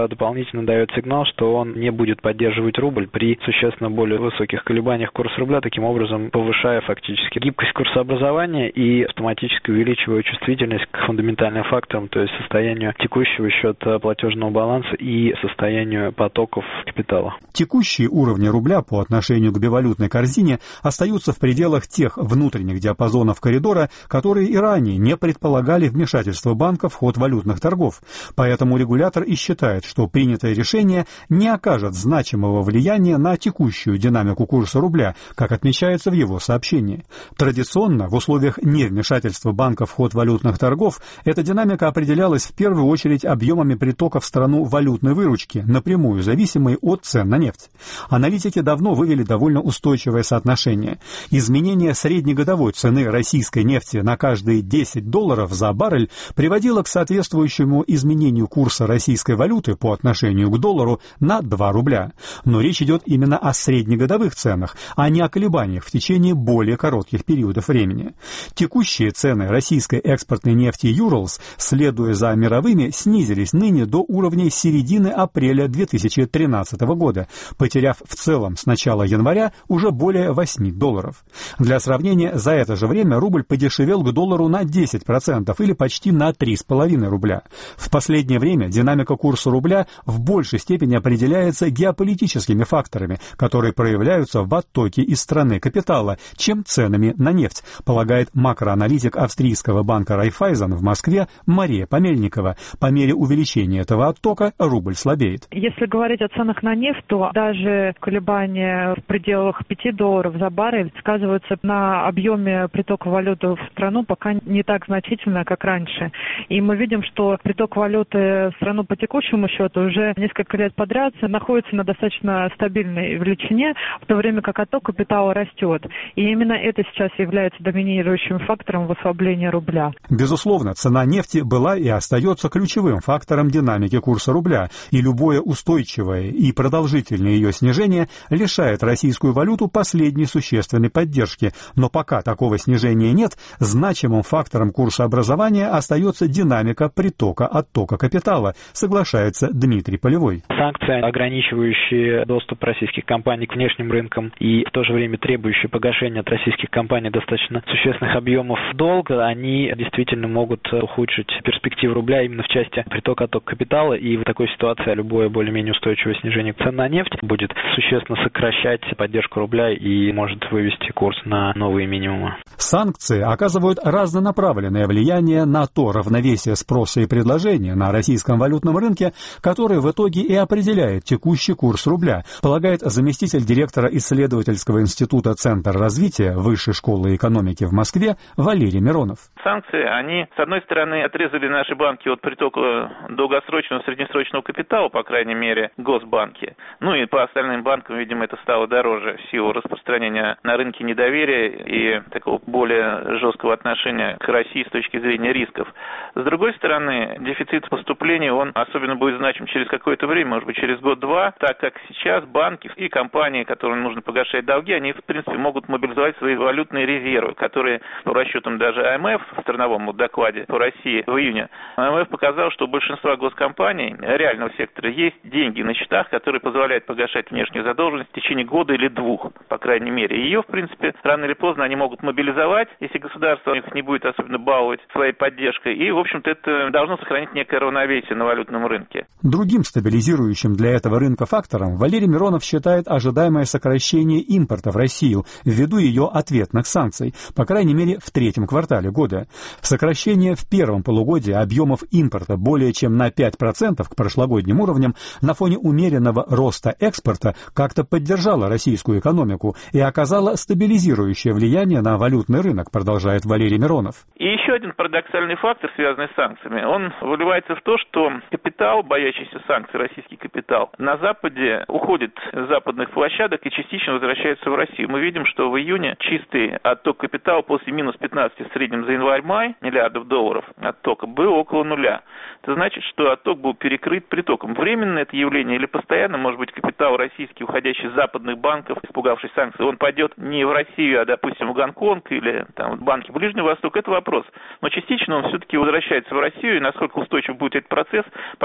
это дополнительно дает сигнал, что он не будет поддерживать рубль при существенно более высоких колебаниях курса рубля, таким образом повышая фактически гибкость курсообразования и автоматически увеличивая чувствительность к фундаментальным факторам, то есть состоянию текущего счета платежного баланса и состоянию потоков капитала. Текущие уровни рубля по отношению к бивалютной корзине остаются в пределах тех внутренних диапазонов коридора, которые и ранее не предполагали вмешательства банка в ход валютных торгов. Поэтому регулятор и считает, что принятое решение не окажет значимого влияния на текущую динамику курса рубля, как отмечается в его сообщении. Традиционно в условиях невмешательства банка в ход валютных торгов эта динамика определялась в первую очередь объемами притока в страну валютной выручки, напрямую зависимой от цен на нефть. Аналитики давно вывели довольно устойчивое соотношение. Изменение среднегодовой цены российской нефти на каждые $10 за баррель приводило к соответствующему изменению курса российской валюты по отношению к доллару на 2 рубля. Но речь идет именно о среднегодовых ценах, а не о колебаниях в течение более коротких периодов времени. Текущие цены российской экспортной нефти Urals, следуя за мировыми, снизились ныне до уровней середины апреля 2013 года, потеряв в целом с начала января уже более $8. Для сравнения, за это же время рубль подешевел к доллару на 10% или почти на 3,5 рубля. В последнее время динамика курса рубля в большей степени определяется геополитическими факторами, которые проявляются в оттоке из страны капитала, чем ценами на нефть, полагает макроаналитик австрийского банка Райффайзен в Москве Мария Помельникова. По мере увеличения этого оттока рубль слабеет. Если говорить о ценах на нефть, то даже колебания в пределах $5 за баррель сказываются на объеме притока валюты в страну пока не так значительно, как раньше. И мы видим, что приток валюты в страну по текущему счету уже несколько лет подряд находится на достаточно стабильной величине, в то время как отток капитала растет. И именно это сейчас является доминирующим фактором в ослаблении рубля. Безусловно, цена нефти была и остается ключевым фактором динамики курса рубля, и любое устойчивое и продолжительное ее снижение лишает российскую валюту последней существенной поддержки. Но пока такого снижения нет, значимым фактором курсообразования остается динамика притока-оттока капитала, соглашается Дмитрий Полевой. Санкции, ограничивающие доступ российских компаний к внешним рынкам и в то же время требующие погашения от российских компаний достаточно существенных объемов долга, они действительно могут ухудшить перспективу рубля именно в части притока-оттока капитала, и в такой ситуации любое более-менее устойчивое снижение цен на нефть будет существенно сокращать поддержку рубля и может вывести курс на новые минимумы. Санкции оказывают разнонаправленное влияние на то равновесие спроса и предложения на российском валютном рынке, которое в итоге и определяет текущий курс рубля, полагает заместитель директора исследовательского института Центр развития Высшей школы экономики в Москве Валерий Миронов. Санкции, они, с одной стороны, отрезали наши банки от притока долгосрочного, среднесрочного капитала, по крайней мере, госбанки. Ну и по остальным банкам, видимо, это стало дороже в силу распространения на рынке недоверия и такого более жесткого отношения к России с точки зрения рисков. С другой стороны, дефицит поступлений, он особенно будет значим через какое-то время, может быть, через год-два, так как сейчас банки и компании, которым нужно погашать долги, они, в принципе, могут мобилизовать свои валютные резервы, которые, по расчетам даже АМФ в страновом докладе по России в июне, АМФ показал, что у большинства госкомпаний реального сектора есть деньги на счетах, которые позволяют погашать внешнюю задолженность в течение года или двух, по крайней мере. Ее, в принципе, рано или поздно они могут мобилизовать, если государство их не будет особенно баловать своей поддержкой. И, в общем-то, это должно сохранить некое равновесие на валютном рынке. Другим стабилизирующим для этого рынка фактором Валерий Миронов считает ожидаемое сокращение импорта в Россию ввиду ее ответных санкций, по крайней мере, в третьем квартале года. Сокращение в первом полугодии объемов импорта более чем на 5% к прошлогодним уровням на фоне умеренного роста экспорта как-то поддержало российскую экономику и оказало стабилизирующее влияние на валютный рынок, продолжает Валерий Миронов. И еще один парадоксальный фактор, связанный с санкциями, он выливается в то, что капитал, боящийся санкций, российский капитал, на Западе уходит с западных площадок и частично возвращается в Россию. Мы видим, что в июне чистый отток капитала после минус 15 в среднем за январь-май миллиардов долларов оттока был около нуля. Это значит, что отток был перекрыт притоком. Временно это явление или постоянно, может быть, капитал российский, уходящий из западных банков, испугавшись санкций, он пойдет не в Россию, а, допустим, в Гонконг или там, в банки Ближнего Востока, это вопрос. Но частично он все-таки возвращается в Россию, и насколько устойчив будет этот процесс, пока непонятно.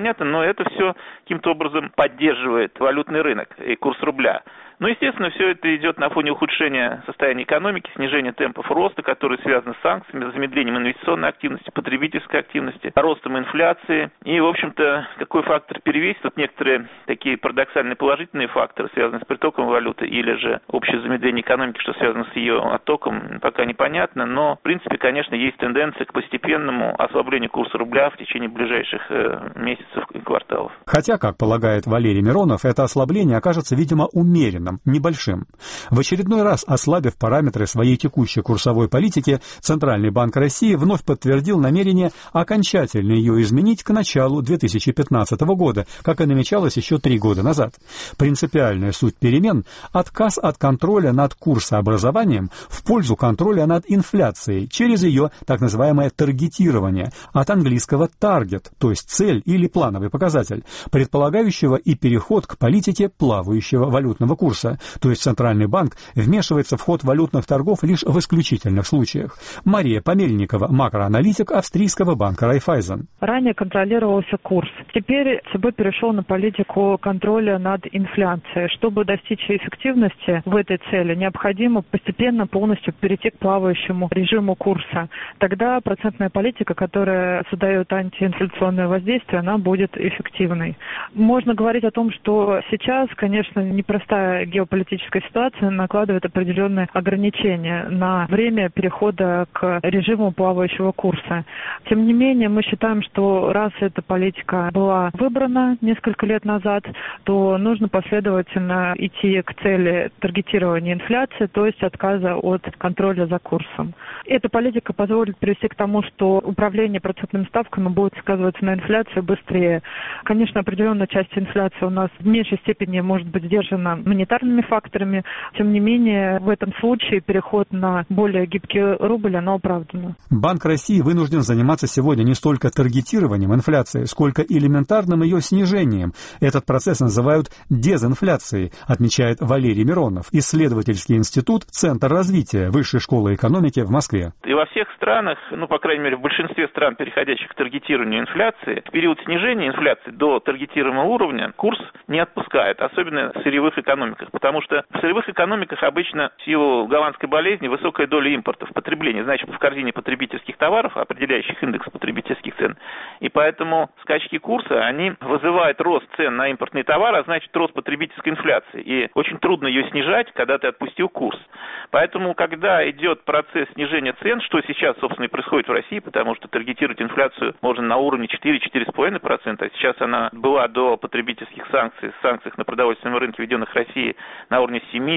непонятно, но это все каким-то образом поддерживает валютный рынок и курс рубля. Но, естественно, все это идет на фоне ухудшения состояния экономики, снижения темпов роста, которые связаны с санкциями, замедлением инвестиционной активности, потребительской активности, ростом инфляции. И, в общем-то, какой фактор перевесит? Вот некоторые такие парадоксальные положительные факторы, связанные с притоком валюты, или же общее замедление экономики, что связано с ее оттоком, пока непонятно. Но, в принципе, конечно, есть тенденция к постепенному ослаблению курса рубля в течение ближайших месяцев и кварталов. Хотя, как полагает Валерий Миронов, это ослабление окажется, видимо, умеренным, небольшим. В очередной раз, ослабив параметры своей текущей курсовой политики, Центральный банк России вновь подтвердил намерение окончательно ее изменить к началу 2015 года, как и намечалось еще 3 года назад. Принципиальная суть перемен – отказ от контроля над курсообразованием в пользу контроля над инфляцией через ее так называемое таргетирование, от английского target, то есть цель или плановый показатель, предполагающего и переход к политике плавающего валютного курса. То есть Центральный банк вмешивается в ход валютных торгов лишь в исключительных случаях. Мария Помельникова, макроаналитик австрийского банка Райффайзен. Ранее контролировался курс. Теперь ЦБ перешел на политику контроля над инфляцией. Чтобы достичь эффективности в этой цели, необходимо постепенно полностью перейти к плавающему режиму курса. Тогда процентная политика, которая создает антиинфляционное воздействие, она будет эффективной. Можно говорить о том, что сейчас, конечно, непростая геополитическая ситуация накладывает определенные ограничения на время перехода к режиму плавающего курса. Тем не менее, мы считаем, что раз эта политика была выбрана несколько лет назад, то нужно последовательно идти к цели таргетирования инфляции, то есть отказа от контроля за курсом. Эта политика позволит привести к тому, что управление процентными ставками будет сказываться на инфляции быстрее. Конечно, определенная часть инфляции у нас в меньшей степени может быть сдержана монетарными факторами. Тем не менее, в этом случае переход на более гибкий рубль, оно оправдано. Банк России вынужден заниматься сегодня не столько таргетированием инфляции, сколько элементарным ее снижением. Этот процесс называют дезинфляцией, отмечает Валерий Миронов, исследовательский институт «Центр развития» Высшей школы экономики в Москве. И во всех странах, по крайней мере, в большинстве стран, переходящих к таргетированию инфляции, в период снижения инфляции до таргетируемого уровня курс не отпускает, особенно в сырьевых экономиках, потому что в сырьевых экономиках обычно в силу голландской болезни высокая доля импорта в потреблении, значит, в корзине потребительских товаров, определяющих индекс потребительских цен. И поэтому скачки курса, они вызывают рост цен на импортные товары, а значит, рост потребительской инфляции. И очень трудно ее снижать, когда ты отпустил курс. Поэтому, когда идет процесс снижения цен, что сейчас, собственно, и происходит в России, потому что таргетировать инфляцию можно на уровне 4-4,5%, а сейчас она была до потребительских санкций на продовольственном рынке, введенных в России, на уровне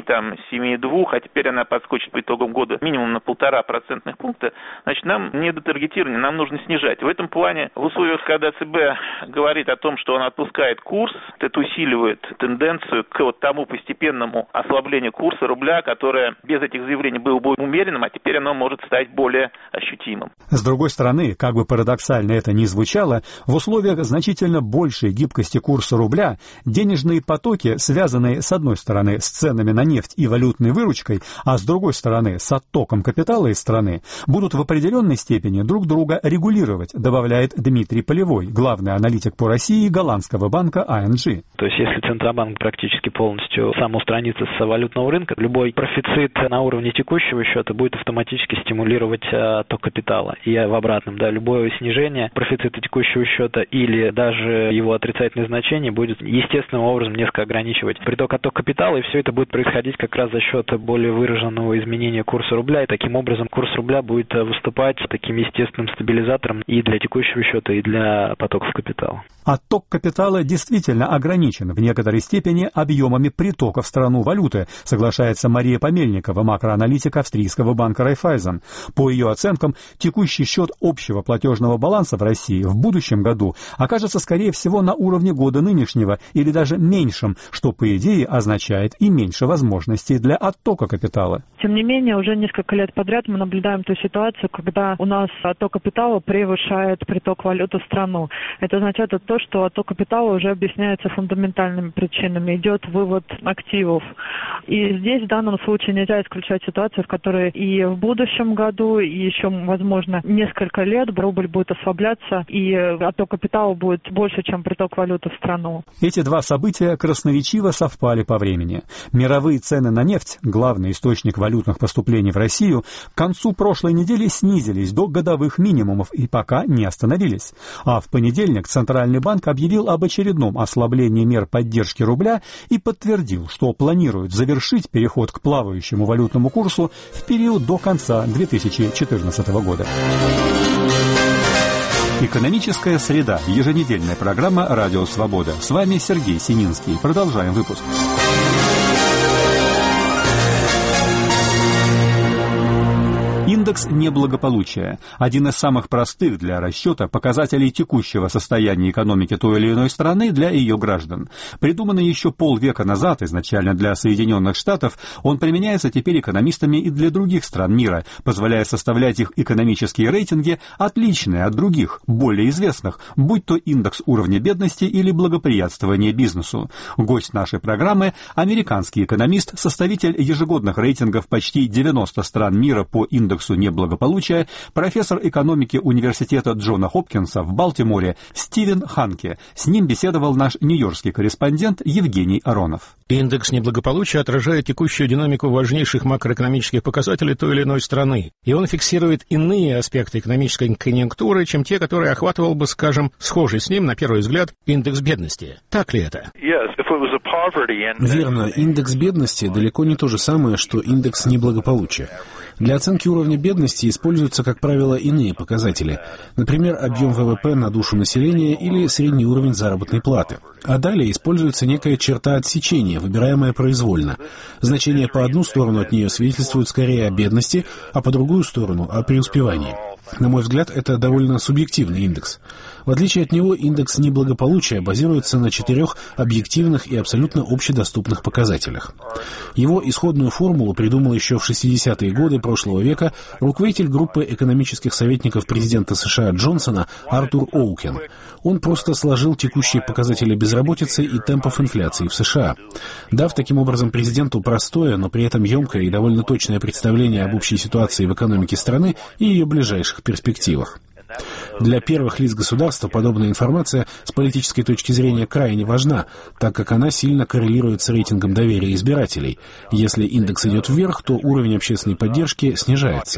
7,2, а теперь она подскочит по итогам года минимум на 1,5% пункта, значит, нам не до таргетирования, нам нужно снижать. В этом плане, в условиях, когда ЦБ говорит о том, что он отпускает курс, это усиливает тенденцию к тому постепенному ослаблению курса рубля, которое без этих заявлений было бы умеренным, а теперь оно может стать более ощутимым. С другой стороны, как бы парадоксально это ни звучало, в условиях значительно большей гибкости курса рубля денежные потоки, связанные с одной стороны с ценами на нефть и валютной выручкой, а с другой стороны с оттоком капитала из страны, будут в определенной степени друг друга регулировать, добавляет Дмитрий Полевой, главный аналитик по России голландского банка ING. То есть если Центробанк практически полностью сам устранится с валютного рынка, любой профицит на уровне текущего счета будет автоматически стимулировать отток капитала. И в обратном, любое снижение профицита текущего счета или даже его отрицательное значение будет естественным образом несколько ограничивать отток капитала, и все это будет происходить как раз за счет более выраженного изменения курса рубля, и таким образом курс рубля будет выступать таким естественным стабилизатором и для текущего счета, и для потоков капитала. Отток капитала действительно ограничен в некоторой степени объемами притока в страну валюты, соглашается Мария Помельникова, макроаналитик австрийского банка Райффайзен. По ее оценкам, текущий счет общего платежного баланса в России в будущем году окажется, скорее всего, на уровне года нынешнего или даже меньшим, что, по идее, означает и меньше возможностей для оттока капитала. Тем не менее, уже несколько лет подряд мы наблюдаем ту ситуацию, когда у нас отток капитала превышает приток валюты эту страну. Это означает то, что отток капитала уже объясняется фундаментальными причинами, идет вывод активов. И здесь в данном случае нельзя исключать ситуацию, в которой и в будущем году, и еще, возможно, несколько лет рубль будет ослабляться, и отток капитала будет больше, чем приток валюты в страну. Эти два события красноречиво совпали по времени. Мировые цены на нефть, главный источник валютных поступлений в Россию, к концу прошлой недели снизились до годовых минимумов и пока не остановились. А в понедельник Центральный банк объявил об очередном ослаблении мер поддержки рубля и подтвердил, что планирует завершить переход к плавающему валютному курсу в период до конца 2014 года. Экономическая среда. Еженедельная программа «Радио Свобода». С вами Сергей Сининский. Продолжаем выпуск. Индекс неблагополучия – один из самых простых для расчета показателей текущего состояния экономики той или иной страны для ее граждан. Придуманный еще полвека назад изначально для Соединенных Штатов, он применяется теперь экономистами и для других стран мира, позволяя составлять их экономические рейтинги, отличные от других, более известных, будь то индекс уровня бедности или благоприятствования бизнесу. Гость нашей программы – американский экономист, составитель ежегодных рейтингов почти 90 стран мира по индексу неблагополучия, профессор экономики университета Джона Хопкинса в Балтиморе Стивен Ханке. С ним беседовал наш нью-йоркский корреспондент Евгений Аронов. Индекс неблагополучия отражает текущую динамику важнейших макроэкономических показателей той или иной страны, и он фиксирует иные аспекты экономической конъюнктуры, чем те, которые охватывал бы, скажем, схожий с ним, на первый взгляд, индекс бедности. Так ли это? Верно. Индекс бедности далеко не то же самое, что индекс неблагополучия. Для оценки уровня бедности используются, как правило, иные показатели. Например, объем ВВП на душу населения или средний уровень заработной платы. А далее используется некая черта отсечения, выбираемая произвольно. Значения по одну сторону от нее свидетельствуют скорее о бедности, а по другую сторону — о преуспевании. На мой взгляд, это довольно субъективный индекс. В отличие от него, индекс неблагополучия базируется на 4 объективных и абсолютно общедоступных показателях. Его исходную формулу придумал еще в 60-е годы прошлого века руководитель группы экономических советников президента США Джонсона Артур Оукен. Он просто сложил текущие показатели безработицы и темпов инфляции в США, дав таким образом президенту простое, но при этом емкое и довольно точное представление об общей ситуации в экономике страны и ее ближайших перспективах. Для первых лиц государства подобная информация с политической точки зрения крайне важна, так как она сильно коррелирует с рейтингом доверия избирателей. Если индекс идет вверх, то уровень общественной поддержки снижается.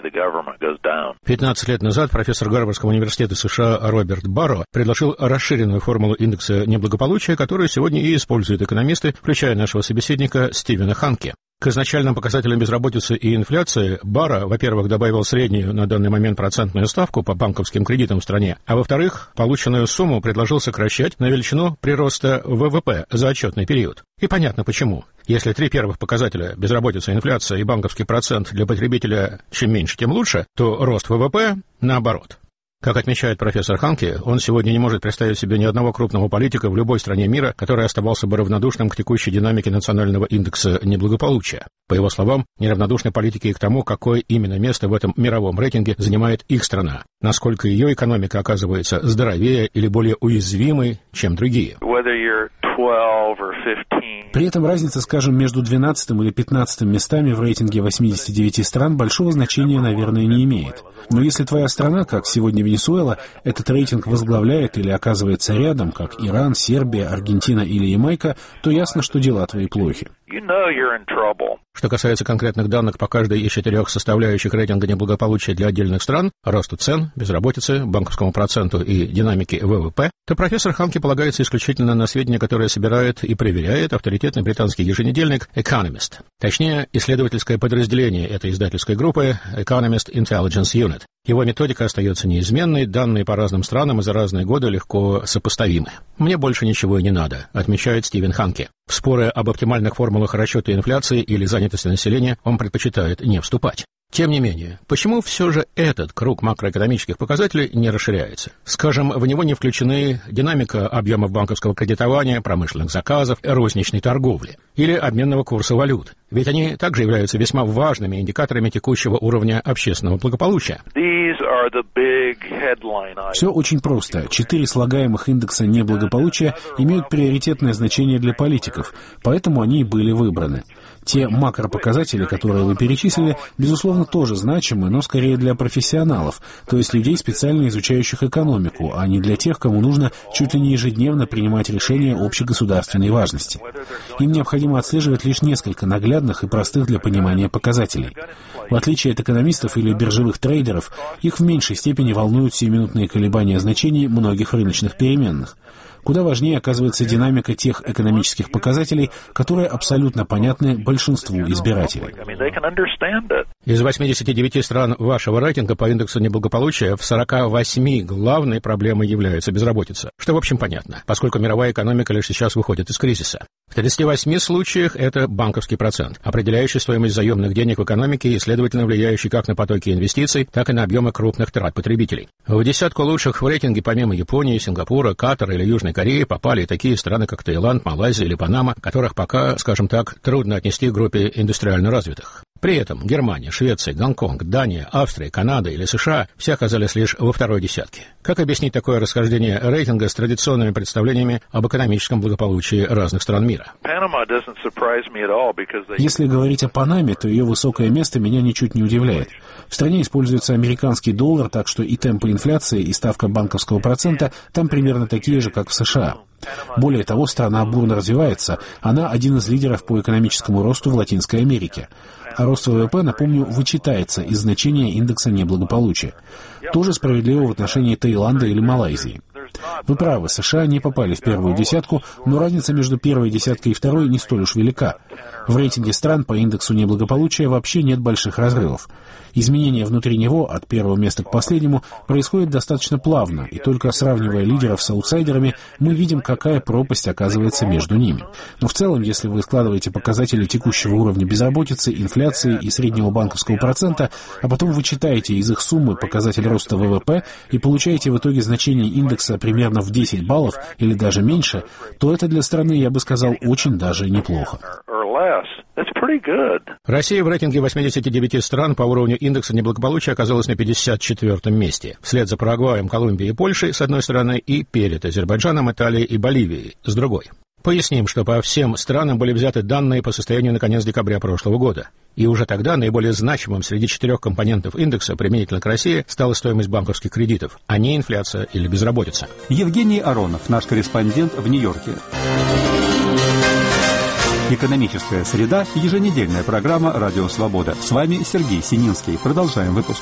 15 лет назад профессор Гарвардского университета США Роберт Барро предложил расширенную формулу индекса неблагополучия, которую сегодня и используют экономисты, включая нашего собеседника Стивена Ханке. К изначальным показателям безработицы и инфляции Барро, во-первых, добавил среднюю на данный момент процентную ставку по банковским кредитам в стране, а во-вторых, полученную сумму предложил сокращать на величину прироста ВВП за отчетный период. И понятно почему. Если 3 первых показателя – безработица, инфляция и банковский процент для потребителя чем меньше, тем лучше, то рост ВВП наоборот. Как отмечает профессор Ханке, он сегодня не может представить себе ни одного крупного политика в любой стране мира, который оставался бы равнодушным к текущей динамике национального индекса неблагополучия. По его словам, неравнодушны политики и к тому, какое именно место в этом мировом рейтинге занимает их страна, насколько ее экономика оказывается здоровее или более уязвимой, чем другие. При этом разница, скажем, между 12 или 15 местами в рейтинге 89 стран большого значения, наверное, не имеет. Но если твоя страна, как сегодня Венесуэла, этот рейтинг возглавляет или оказывается рядом, как Иран, Сербия, Аргентина или Ямайка, то ясно, что дела твои плохи. Что касается конкретных данных по каждой из 4 составляющих рейтинга неблагополучия для отдельных стран, росту цен, безработицы, банковскому проценту и динамике ВВП, то профессор Ханке полагается исключительно на сведения, которые собирает и проверяет авторитетный британский еженедельник Economist. Точнее, исследовательское подразделение этой издательской группы Economist Intelligence Unit. Его методика остается неизменной, данные по разным странам и за разные годы легко сопоставимы. «Мне больше ничего и не надо», — отмечает Стивен Ханке. В споры об оптимальных формулах расчета инфляции или занятости населения он предпочитает не вступать. Тем не менее, почему все же этот круг макроэкономических показателей не расширяется? Скажем, в него не включены динамика объемов банковского кредитования, промышленных заказов, розничной торговли или обменного курса валют. Ведь они также являются весьма важными индикаторами текущего уровня общественного благополучия. Все очень просто. 4 слагаемых индекса неблагополучия имеют приоритетное значение для политиков, поэтому они и были выбраны. Те макропоказатели, которые вы перечислили, безусловно, тоже значимы, но скорее для профессионалов, то есть людей, специально изучающих экономику, а не для тех, кому нужно чуть ли не ежедневно принимать решения общегосударственной важности. Им необходимо отслеживать лишь несколько наглядных и простых для понимания показателей. В отличие от экономистов или биржевых трейдеров, их в меньшей степени волнуют сиюминутные колебания значений многих рыночных переменных. Куда важнее оказывается динамика тех экономических показателей, которые абсолютно понятны большинству избирателей. Из 89 стран вашего рейтинга по индексу неблагополучия в 48 главной проблемой является безработица. Что, в общем, понятно, поскольку мировая экономика лишь сейчас выходит из кризиса. В 38 случаях это банковский процент, определяющий стоимость заемных денег в экономике и, следовательно, влияющий как на потоки инвестиций, так и на объемы крупных трат потребителей. В десятку лучших в рейтинге помимо Японии, Сингапура, Катара или Южной Кореи попали и такие страны, как Таиланд, Малайзия или Панама, которых пока, скажем так, трудно отнести к группе индустриально развитых. При этом Германия, Швеция, Гонконг, Дания, Австрия, Канада или США все оказались лишь во второй десятке. Как объяснить такое расхождение рейтинга с традиционными представлениями об экономическом благополучии разных стран мира? Если говорить о Панаме, то ее высокое место меня ничуть не удивляет. В стране используется американский доллар, так что и темпы инфляции, и ставка банковского процента там примерно такие же, как в США. Более того, страна бурно развивается, она один из лидеров по экономическому росту в Латинской Америке. А рост ВВП, напомню, вычитается из значения индекса неблагополучия. Тоже справедливо в отношении Таиланда или Малайзии. Вы правы, США не попали в первую десятку, но разница между первой десяткой и второй не столь уж велика. В рейтинге стран по индексу неблагополучия вообще нет больших разрывов. Изменения внутри него от первого места к последнему происходят достаточно плавно, и только сравнивая лидеров с аутсайдерами, мы видим, какая пропасть оказывается между ними. Но в целом, если вы складываете показатели текущего уровня безработицы, инфляции и среднего банковского процента, а потом вычитаете из их суммы показатель роста ВВП и получаете в итоге значение индекса примерно в 10 баллов или даже меньше, то это для страны, я бы сказал, очень даже неплохо. Россия в рейтинге 89 стран по уровню индекса неблагополучия оказалась на 54-м месте, вслед за Парагваем, Колумбией и Польшей с одной стороны и перед Азербайджаном, Италией и Боливией с другой. Поясним, что по всем странам были взяты данные по состоянию на конец декабря прошлого года. И уже тогда наиболее значимым среди 4 компонентов индекса применительно к России стала стоимость банковских кредитов, а не инфляция или безработица. Евгений Аронов, наш корреспондент в Нью-Йорке. Экономическая среда. Еженедельная программа «Радио Свобода». С вами Сергей Сининский. Продолжаем выпуск.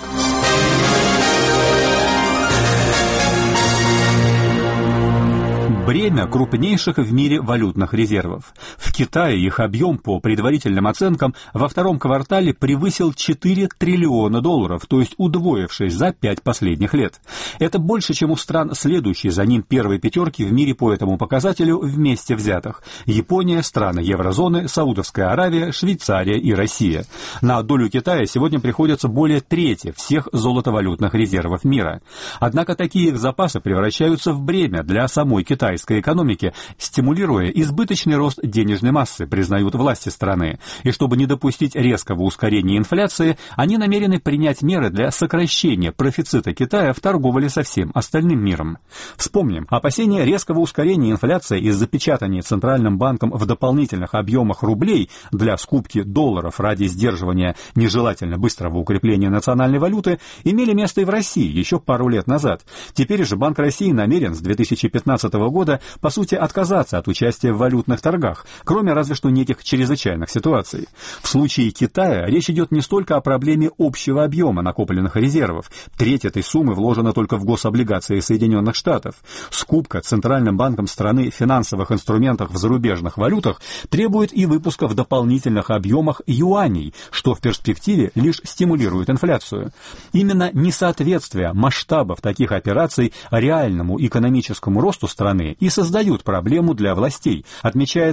Бремя крупнейших в мире валютных резервов. В Китае их объем, по предварительным оценкам, во втором квартале превысил $4 триллиона, то есть удвоившись за 5 последних лет. Это больше, чем у стран, следующей за ним первой пятерки в мире по этому показателю вместе взятых. Япония, страны еврозоны, Саудовская Аравия, Швейцария и Россия. На долю Китая сегодня приходится более трети всех золотовалютных резервов мира. Однако такие их запасы превращаются в бремя для самой китайской экономики, стимулируя избыточный рост денежной массы, признают власти страны. И чтобы не допустить резкого ускорения инфляции, они намерены принять меры для сокращения профицита Китая в торговле со всем остальным миром. Вспомним, опасения резкого ускорения инфляции из-за печатания Центральным банком в дополнительных объемах рублей для скупки долларов ради сдерживания нежелательно быстрого укрепления национальной валюты имели место и в России еще пару лет назад. Теперь же Банк России намерен с 2015 года по сути, отказаться от участия в валютных торгах, кроме разве что неких чрезвычайных ситуаций. В случае Китая речь идет не столько о проблеме общего объема накопленных резервов. Треть этой суммы вложена только в гособлигации Соединенных Штатов. Скупка Центральным банком страны финансовых инструментов в зарубежных валютах требует и выпуска в дополнительных объемах юаней, что в перспективе лишь стимулирует инфляцию. Именно несоответствие масштабов таких операций реальному экономическому росту страны и создают проблему для властей, отмечает специализированный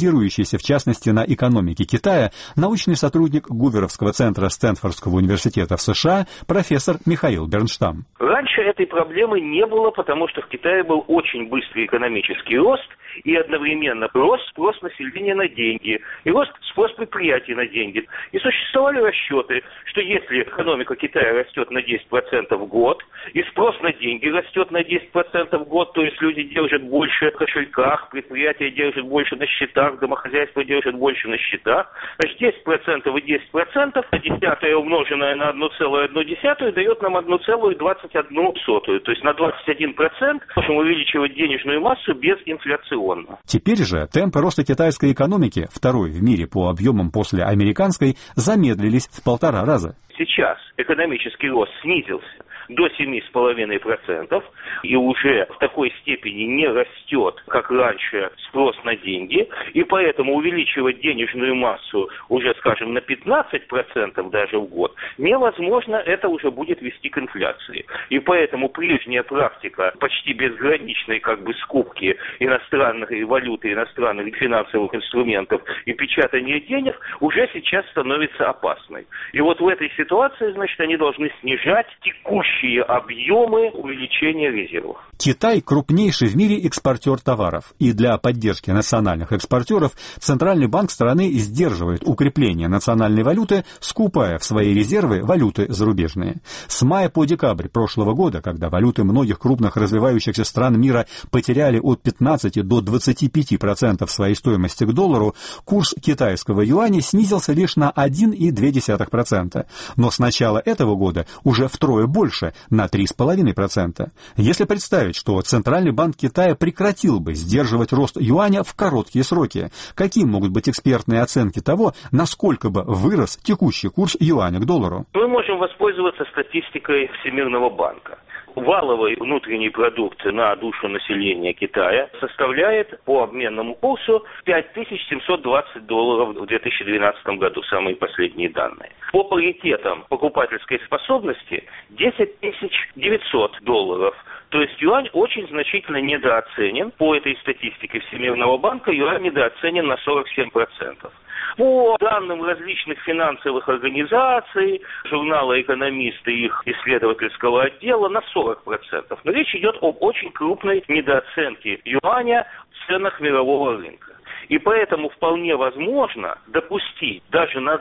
специализирующийся в частности на экономике Китая, научный сотрудник Гуверовского центра Стэнфордского университета в США, профессор Михаил Бернштам. Раньше этой проблемы не было, потому что в Китае был очень быстрый экономический рост, и одновременно рост спрос населения на деньги, и рост спрос предприятий на деньги. И существовали расчеты, что если экономика Китая растет на 10% в год, и спрос на деньги растет на 10% в год, то есть люди держат больше в кошельках, предприятия держат больше на счетах, домохозяйства держат больше на счетах, значит 10% и 10%, а десятое умноженное на 1,1 дает нам 1,21, то есть на 21% можем увеличивать денежную массу безинфляционно. Теперь же темпы роста китайской экономики, второй в мире по объемам после американской, замедлились в 1,5 раза. Сейчас экономический рост снизился до 7,5%, и уже в такой степени не растет, как раньше, спрос на деньги, и поэтому увеличивать денежную массу уже, скажем, на 15% даже в год невозможно, это уже будет вести к инфляции. И поэтому прежняя практика почти безграничной скупки иностранной валюты, иностранных финансовых инструментов и печатания денег уже сейчас становится опасной. И вот в этой ситуации, значит, они должны снижать текущие объемы увеличения резервов. Китай – крупнейший в мире экспортер товаров, и для поддержки национальных экспортеров Центральный банк страны сдерживает укрепление национальной валюты, скупая в свои резервы валюты зарубежные. С мая по декабрь прошлого года, когда валюты многих крупных развивающихся стран мира потеряли от 15 до 25% своей стоимости к доллару, курс китайского юаня снизился лишь на 1,2%. Но с начала этого года уже втрое больше, на 3,5%. Если представить, что Центральный банк Китая прекратил бы сдерживать рост юаня в короткие сроки, какие могут быть экспертные оценки того, насколько бы вырос текущий курс юаня к доллару? Мы можем воспользоваться статистикой Всемирного банка. Валовый внутренний продукт на душу населения Китая составляет по обменному курсу $5720 в 2012 году, самые последние данные. По паритетам покупательской способности $10900. То есть юань очень значительно недооценен. По этой статистике Всемирного банка юань недооценен на 47%. По данным различных финансовых организаций, журнала «Экономисты» и их исследовательского отдела, на 40%. Но речь идет об очень крупной недооценке юаня в ценах мирового рынка. И поэтому вполне возможно допустить даже на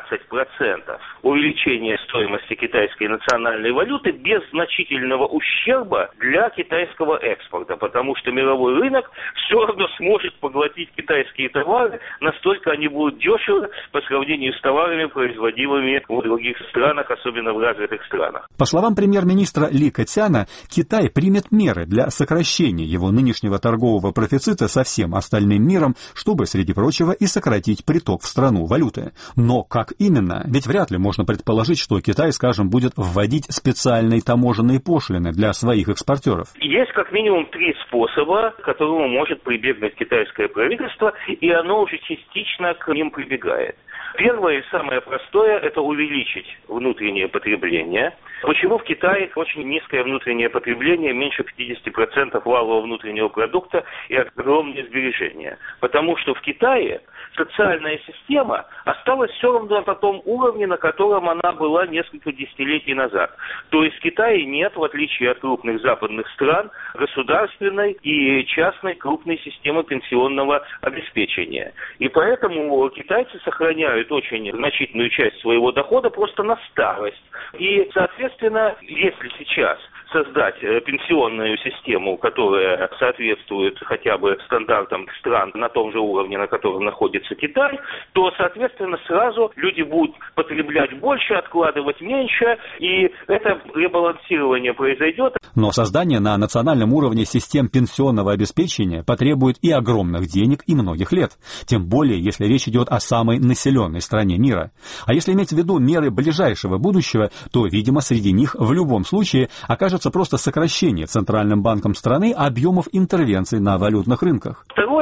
20% увеличение стоимости китайской национальной валюты без значительного ущерба для китайского экспорта, потому что мировой рынок все равно сможет поглотить китайские товары, настолько они будут дешевы по сравнению с товарами, производимыми в других странах, особенно в развитых странах. По словам премьер-министра Ли Кэцяна, Китай примет меры для сокращения его нынешнего торгового профицита со всем остальным миром, чтобы, среди прочего, и сократить приток в страну валюты. Но как именно? Ведь вряд ли можно предположить, что Китай, скажем, будет вводить специальные таможенные пошлины для своих экспортеров. Есть как минимум 3 способа, к которому может прибегнуть китайское правительство, и оно уже частично к ним прибегает. Первое и самое простое – это увеличить внутреннее потребление. Почему в Китае очень низкое внутреннее потребление, меньше 50% валового внутреннего продукта и огромные сбережения? Потому что в Китае социальная система осталась все равно на том уровне, на котором она была несколько десятилетий назад. То есть в Китае нет, в отличие от крупных западных стран, государственной и частной крупной системы пенсионного обеспечения. И поэтому китайцы сохраняют очень значительную часть своего дохода просто на старость. И, соответственно, если сейчас создать пенсионную систему, которая соответствует хотя бы стандартам стран на том же уровне, на котором находится Китай, то, соответственно, сразу люди будут потреблять больше, откладывать меньше, и это ребалансирование произойдет. Но создание на национальном уровне систем пенсионного обеспечения потребует и огромных денег, и многих лет. Тем более, если речь идет о самой населенной стране мира. А если иметь в виду меры ближайшего будущего, то, видимо, среди них в любом случае окажется просто сокращение Центральным банком страны объемов интервенций на валютных рынках. Второе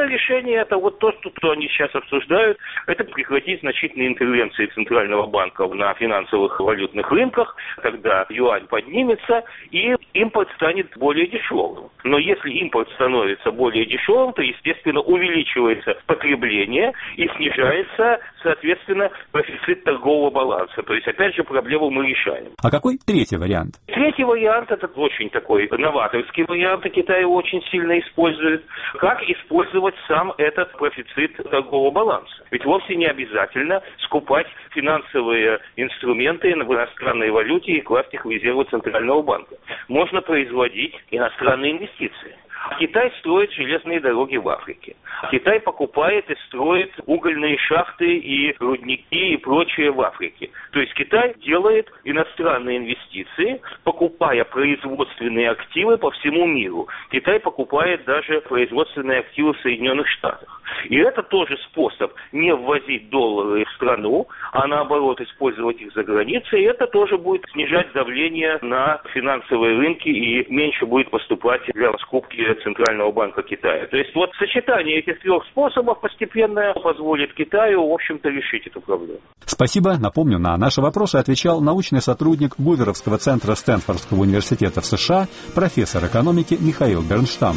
Второе решение, это вот то, что они сейчас обсуждают, это прекратить значительные интервенции Центрального банка на финансовых валютных рынках, тогда юань поднимется и импорт станет более дешевым. Но если импорт становится более дешевым, то, естественно, увеличивается потребление и снижается, соответственно, профицит торгового баланса. То есть, опять же, проблему мы решаем. А какой третий вариант? Третий вариант, это очень такой новаторский вариант, и Китай его очень сильно использует. Как использовать сам этот профицит торгового баланса? Ведь вовсе не обязательно скупать финансовые инструменты в иностранной валюте и класть их в резервы Центрального банка. Можно производить иностранные инвестиции. Китай строит железные дороги в Африке. Китай покупает и строит угольные шахты и рудники и прочее в Африке. То есть Китай делает иностранные инвестиции, покупая производственные активы по всему миру. Китай покупает даже производственные активы в Соединенных Штатах. И это тоже способ не ввозить доллары в страну, а наоборот использовать их за границей. И это тоже будет снижать давление на финансовые рынки и меньше будет поступать для скупки Центрального банка Китая. То есть вот сочетание этих трех способов постепенно позволит Китаю, в общем-то, решить эту проблему. Спасибо. Напомню, на наши вопросы отвечал научный сотрудник Гуверовского центра Стэнфордского университета в США, профессор экономики Михаил Бернштам.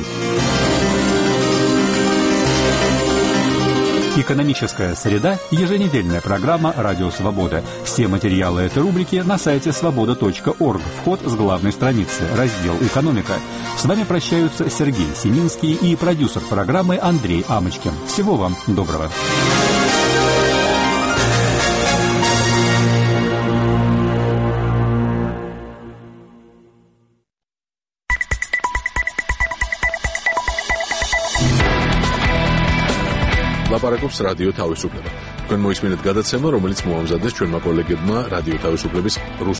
«Экономическая среда» – еженедельная программа «Радио Свобода». Все материалы этой рубрики на сайте свобода.орг. Вход с главной страницы, раздел «Экономика». С вами прощаются Сергей Семинский и продюсер программы Андрей Амочкин. Всего вам доброго. ლაპარაკობს რადიო თავისუფლება. თქვენ მოისმინეთ გადაცემა, რომელიც მოამზადეს ჩვენმა კოლეგებმა რადიო თავისუფლების